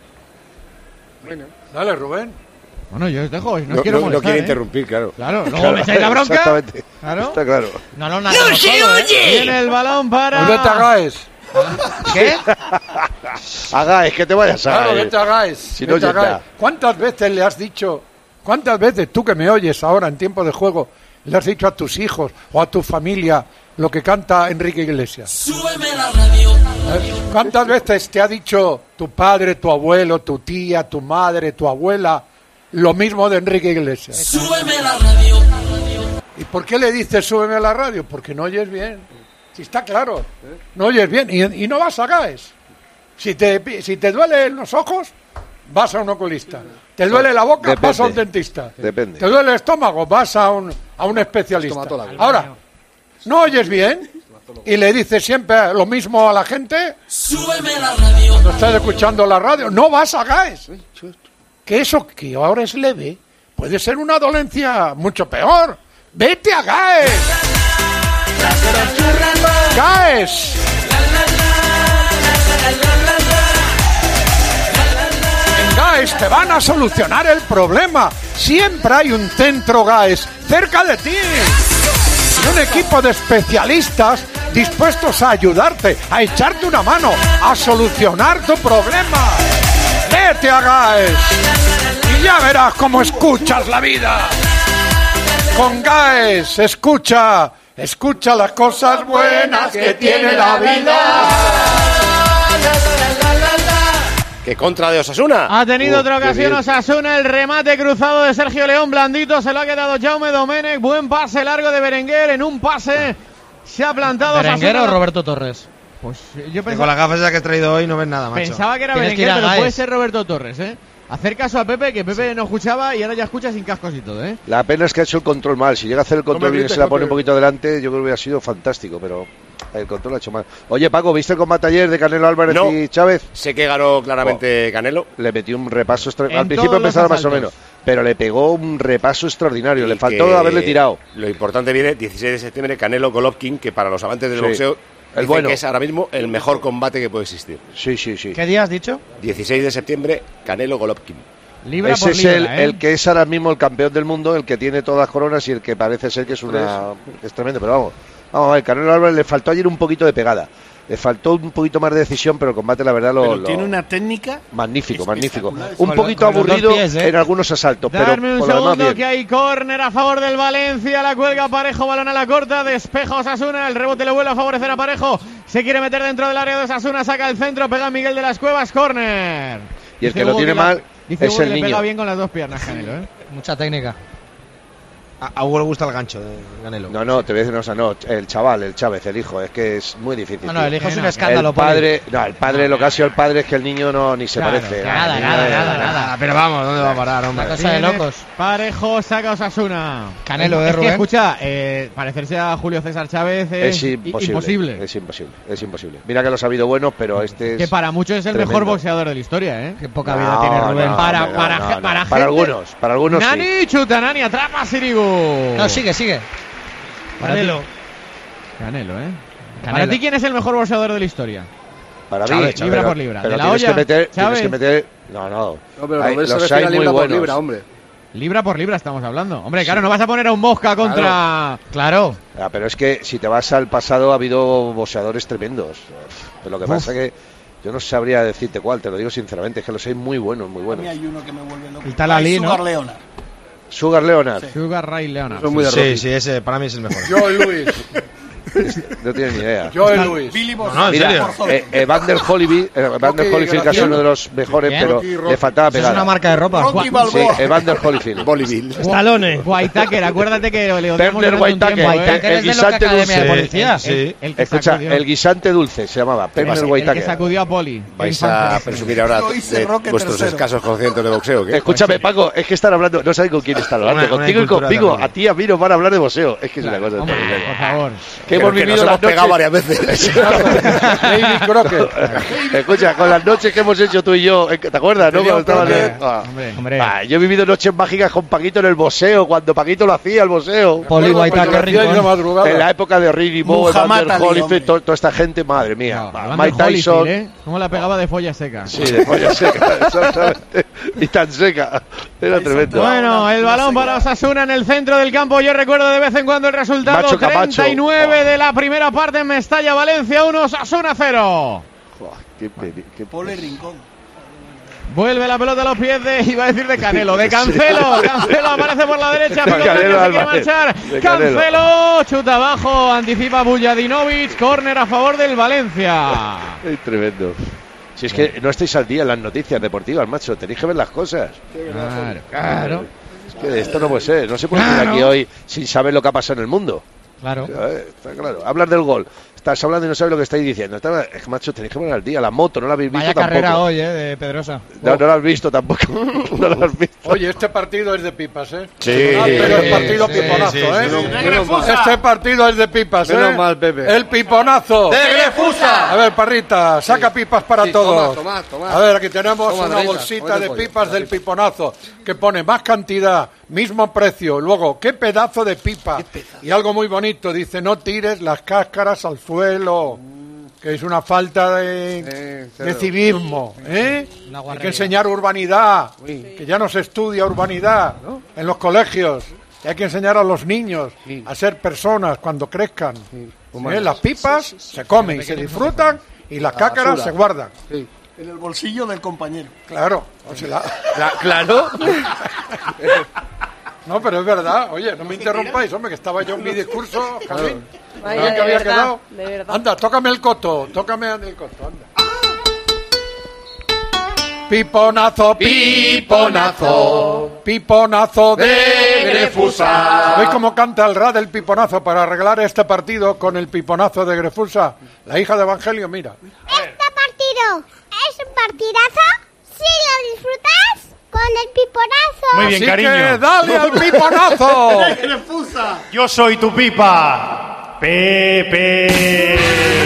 Bueno, dale, Rubén.
Bueno, yo os dejo. No,
No
quiero molestar,
quiere
¿eh?
interrumpir, claro.
Claro, luego me echáis la bronca.
Exactamente.
Claro.
Está claro.
No lo narramos todo, ¿eh?
Viene el balón para...
Vete a Gaes.
¿Qué?
Hagáis, que te vayas a
Claro,
Gaes.
vete a Gaes.
Si no,
Vete a
ya
Gaes.
está.
¿Cuántas veces le has dicho, cuántas veces tú que me oyes ahora en tiempo de juego, le has dicho a tus hijos o a tu familia lo que canta Enrique Iglesias?
Súbeme la radio.
¿Cuántas veces te ha dicho tu padre, tu abuelo, tu tía, tu madre, tu abuela lo mismo de Enrique Iglesias?
Súbeme la radio.
¿Y por qué le dices súbeme a la radio? Porque no oyes bien. Si está claro, no oyes bien y no vas a Gaes. Si te duelen los ojos, vas a un oculista. Te duele la boca,
Depende.
vas a un dentista.
Depende.
Te duele el estómago, vas a un especialista. Ahora, ¿no oyes bien? Y le dices siempre lo mismo a la gente.
Súbeme la radio.
Cuando estás escuchando la radio, no vas a Gaes. Que eso que ahora es leve puede ser una dolencia mucho peor. ¡Vete a Gaes! ¡Gaes! En Gaes te van a solucionar el problema. Siempre hay un centro Gaes cerca de ti. Y un equipo de especialistas dispuestos a ayudarte, a echarte una mano, a solucionar tu problema. ¡Vete a Gaes! Y ya verás cómo escuchas la vida. Con Gaes, escucha las cosas buenas que tiene la vida.
¿Qué contra de Osasuna?
Ha tenido otra
qué
ocasión
bien.
Osasuna, el remate cruzado de Sergio León, blandito, se lo ha quedado Jaume Domènech, buen pase largo de Berenguer, en un pase se ha plantado
¿Berenguer
Osasuna.
o Roberto Torres?
Pues yo
Que con las gafas ya que he traído hoy no ves nada, macho.
pensaba que era
Tienes que
Berenguer,
ir a
pero
Gaes.
puede ser Roberto Torres, ¿eh? Hacer caso a Pepe, que Pepe no escuchaba y ahora ya escucha sin cascos y todo, ¿eh?
La pena es que ha hecho el control mal. Si llega a hacer el control bien y se la pone un poquito delante, yo creo que hubiera sido fantástico, pero el control lo ha hecho mal. Oye, Paco, ¿viste el combate ayer de Canelo Álvarez
No.
y Chávez?
Sé que ganó claramente Canelo.
Le metió un repaso
En
al principio
todos los
empezaba más o
asaltos.
menos, pero le pegó un repaso extraordinario. Le
Y
faltó
que
haberle tirado.
Lo importante viene 16 de septiembre, Canelo Golovkin, que para los amantes del
Sí.
boxeo
El
dicen
bueno.
que es ahora mismo el mejor combate que puede existir.
Sí, sí, sí.
¿Qué día has dicho?
16 de septiembre, Canelo Golovkin.
Libra
Ese
por
es
libra, ¿eh?
el que es ahora mismo el campeón del mundo, el que tiene todas las coronas y el que parece ser que es una... Es tremendo, pero vamos a ver, Canelo Álvarez le faltó ayer un poquito de pegada. Le faltó un poquito más de decisión, pero el combate, la verdad,
tiene una técnica
magnífico. Un poquito aburrido en algunos asaltos,
Darme
pero
un
por lo demás
segundo
bien.
que hay córner a favor del Valencia. La cuelga Parejo, balón a la corta, despeja Osasuna. El rebote le vuelve a favorecer a Parejo. Se quiere meter dentro del área de Osasuna, saca el centro, pega Miguel de las Cuevas, córner.
Y el que lo tiene mal es el
le
niño.
pega bien con las dos piernas, Canelo, ¿eh?
Mucha técnica.
A Hugo le gusta el gancho de Canelo.
No, te voy a decir una cosa, no, el chaval, el Chávez, el hijo, es que es muy difícil.
No, el hijo es un escándalo.
El padre, lo que ha sido el padre es que el niño ni se parece.
Nada.
Pero vamos, ¿dónde va a parar, hombre?
Una cosa de locos.
Parejo saca Osasuna.
Canelo,
es
Rubén.
que, escucha, parecerse a Julio César Chávez es imposible.
Es imposible. Mira que los ha habido buenos, pero este es
que para muchos es el
tremendo.
mejor boxeador de la historia, ¿eh?
Qué poca vida tiene Rubén.
Para algunos
Nani,
sí.
chuta, Nani, atrapa a Sirigu.
No, sigue.
Canelo, ¿eh? Para ti, ¿quién es el mejor boxeador de la historia?
Para mí,
Chávez, libra por libra.
Pero
¿De la
tienes
olla?
que meter. No,
pero
hay,
eso
los
refiere
hay
a
muy
libra por
buenos.
libra, hombre.
Libra por libra estamos hablando. Hombre, claro, no vas a poner a un Mosca contra...
Claro.
Pero es que si te vas al pasado ha habido boxeadores tremendos. Pero lo que pasa es que yo no sabría decirte cuál, te lo digo sinceramente, es que los hay muy buenos.
A mí hay uno que me vuelve loco.
El Talalí, ¿no?
Sugar Leonard.
Sugar Leonard.
Sugar Ray Leonard.
Sí, ese para mí es el mejor.
Joe Louis.
No tienes ni idea.
Joe Louis.
Billy Bob.
No, en serio.
Evander Holyfield, que es uno de los mejores,
Bien.
pero le faltaba
Eso es
pegar.
una marca de ropa.
Rocky
Sí,
Balboa.
Evander Holyfield.
Stallone.
Whitaker, acuérdate que le odiamos
Werner
durante un
Whitaker.
tiempo, ¿eh?
Whitaker es de
el
Loca
guisante
Academia de
dulce.
Policía.
El que
Escucha,
sacudió-
el guisante dulce se llamaba. Werner
el que
Whitaker.
sacudió a Poli.
¿Vais a presumir ahora
Lo hice
de
Roque
vuestros
tercero.
escasos conocimientos de boxeo? ¿Qué?
Escúchame, Paco, es que están hablando, no saben con quién están hablando,
Una
contigo y
cultura
conmigo.
también.
A ti y a mí nos van a hablar de boxeo. Es que es una cosa
Hombre,
terrible.
por favor.
Que hemos
Creo que
vivido
nos
las
hemos pegado
noches.
varias veces.
David Crockett.
Escucha, con las noches que hemos hecho tú y yo, ¿te acuerdas, no? Cuando estabas
Hombre.
yo he vivido noches mágicas con Paquito en el boxeo, cuando Paquito lo hacía, el boxeo.
Poli Whitaker Rincón.
En la época de Ridley Bowe,
Muhammad
Evander
Ali,
Holyfield,
hombre.
toda esta gente, madre mía.
Hablando
Mike
de Holyfield,
Tyson.
¿eh? ¿Cómo la pegaba de folla seca?
Sí, de polla seca, exactamente. Y tan seca. Era tremendo.
Bueno, el balón para Osasuna en el centro del campo. Yo recuerdo de vez en cuando el resultado.
Macho Camacho.
39 de la primera parte en Mestalla, Valencia 1, Osasuna 0.
Qué
Pole Rincón.
Vuelve la pelota a los pies de, iba a decir de Canelo, de Cancelo. Cancelo aparece por la derecha, pelota
Canelo
que se quiere
Álvarez.
marchar.
De Canelo.
Cancelo, chuta abajo, anticipa Bujadinovic, córner a favor del Valencia.
Es tremendo. Si es que no estáis al día en las noticias deportivas, macho, tenéis que ver las cosas.
Claro.
Es que esto no puede ser, no se puede estar aquí hoy sin saber lo que ha pasado en el mundo.
Claro.
Está claro. Hablas del gol, estás hablando y no sabes lo que estáis diciendo. Es que, macho, tenéis que poner al día. La moto, no la habéis visto
Vaya
tampoco.
carrera hoy, de Pedrosa.
No la has visto tampoco. No la has visto.
Oye, este partido es de pipas, ¿eh?
Sí.
Pero es partido
Sí,
piponazo,
sí,
¿eh?
menos
mal.
Este partido es de pipas, ¿eh?
Menos mal, Pepe.
El piponazo.
¡De Grefusa!
A ver, Parrita, saca pipas para
Sí,
todos.
toma.
A ver, aquí tenemos
Toma,
una
Reina,
bolsita
cómete
de
pollo.
pipas del piponazo que pone más cantidad, mismo precio. Luego, qué pedazo de pipa. Y algo muy bonito, dice, no tires las cáscaras al suelo. Que es una falta de civismo, ¿eh? Hay que enseñar urbanidad, que ya no se estudia urbanidad en los colegios. Y hay que enseñar a los niños a ser personas cuando crezcan. Las pipas se comen y se disfrutan y las cácaras
basura.
se guardan.
En el bolsillo del compañero.
Claro. O sea,
Claro.
no, pero es verdad. Oye, no me interrumpáis, hombre, que estaba yo en mi discurso, Javín.
Vaya,
¿Bien que
de
había
verdad,
quedado?
de verdad.
Anda, tócame el coto, anda. Piponazo, piponazo, piponazo de Grefusa. ¿Veis cómo canta el Rad del piponazo para arreglar este partido con el piponazo de Grefusa? La hija de Evangelio, mira.
Este partido es un partidazo si lo disfrutas con el piponazo.
Muy bien,
Así
cariño.
que dale al piponazo.
Yo soy tu pipa. Pepe.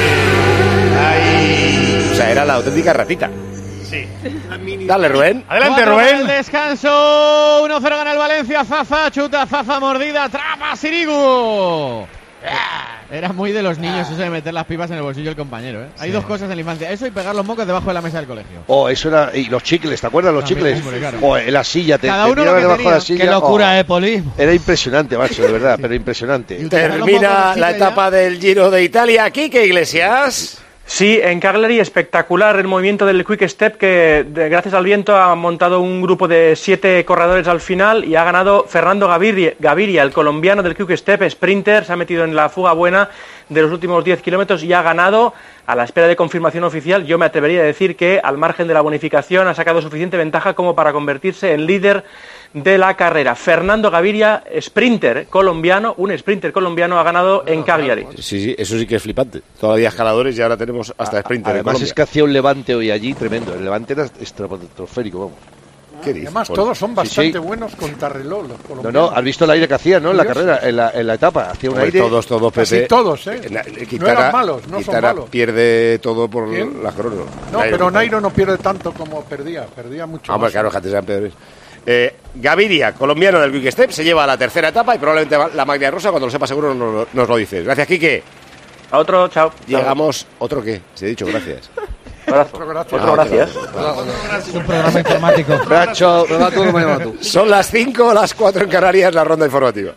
Ahí.
O sea, era la auténtica ratita.
Sí.
Dale, Rubén.
Adelante,
4 para el
Rubén.
descanso, 1-0 gana el Valencia, Zaza, chuta, Zaza, mordida, atrapa Sirigu. Era muy de los niños eso de meter las pipas en el bolsillo del compañero, ¿eh? Hay dos cosas en la infancia, eso y pegar los mocos debajo de la mesa del colegio.
Oh, eso era. Y los chicles, ¿te acuerdas los
También,
chicles?
hombre, claro.
Oh, en la silla, te
Cada uno lo
tirabas
que
debajo
tenía.
de la silla.
Qué locura,
oh,
Poli.
Era impresionante, macho, de verdad, pero impresionante.
Termina la etapa del Giro de Italia. Quique Iglesias.
Sí, en Cagliari espectacular el movimiento del Quick Step que gracias al viento ha montado un grupo de 7 corredores al final y ha ganado Fernando Gaviria, el colombiano del Quick Step, sprinter, se ha metido en la fuga buena de los últimos 10 kilómetros y ha ganado. A la espera de confirmación oficial, yo me atrevería a decir que al margen de la bonificación ha sacado suficiente ventaja como para convertirse en líder de la carrera. Fernando Gaviria, sprinter colombiano, un sprinter colombiano ha ganado en Cagliari.
Sí, eso sí que es flipante. Todavía escaladores y ahora tenemos hasta sprinter.
Además es que hacía un levante hoy allí tremendo. El levante era estratosférico, vamos.
¿Qué dices? Además, todos son bastante buenos contrarreloj, los colombianos.
No, has visto el aire que hacía, ¿no? En la carrera, en la etapa. Hacía un aire.
Todos,
Pepe. Casi todos, ¿eh? No eran malos, no son malos.
Pierde todo por las cronos.
No, pero Nairo no pierde tanto como perdía mucho más.
Claro, fíjate, sean peores. Gaviria, colombiano del Quick Step, se lleva a la tercera etapa y probablemente la Maglia Rosa, cuando lo sepa seguro nos lo dices. Gracias, Quique.
A otro, chao.
Llegamos, ¿otro qué? Se he dicho gracias.
Otro gracias.
Un programa informático.
Son las 5, las 4 en Canarias, la ronda informativa.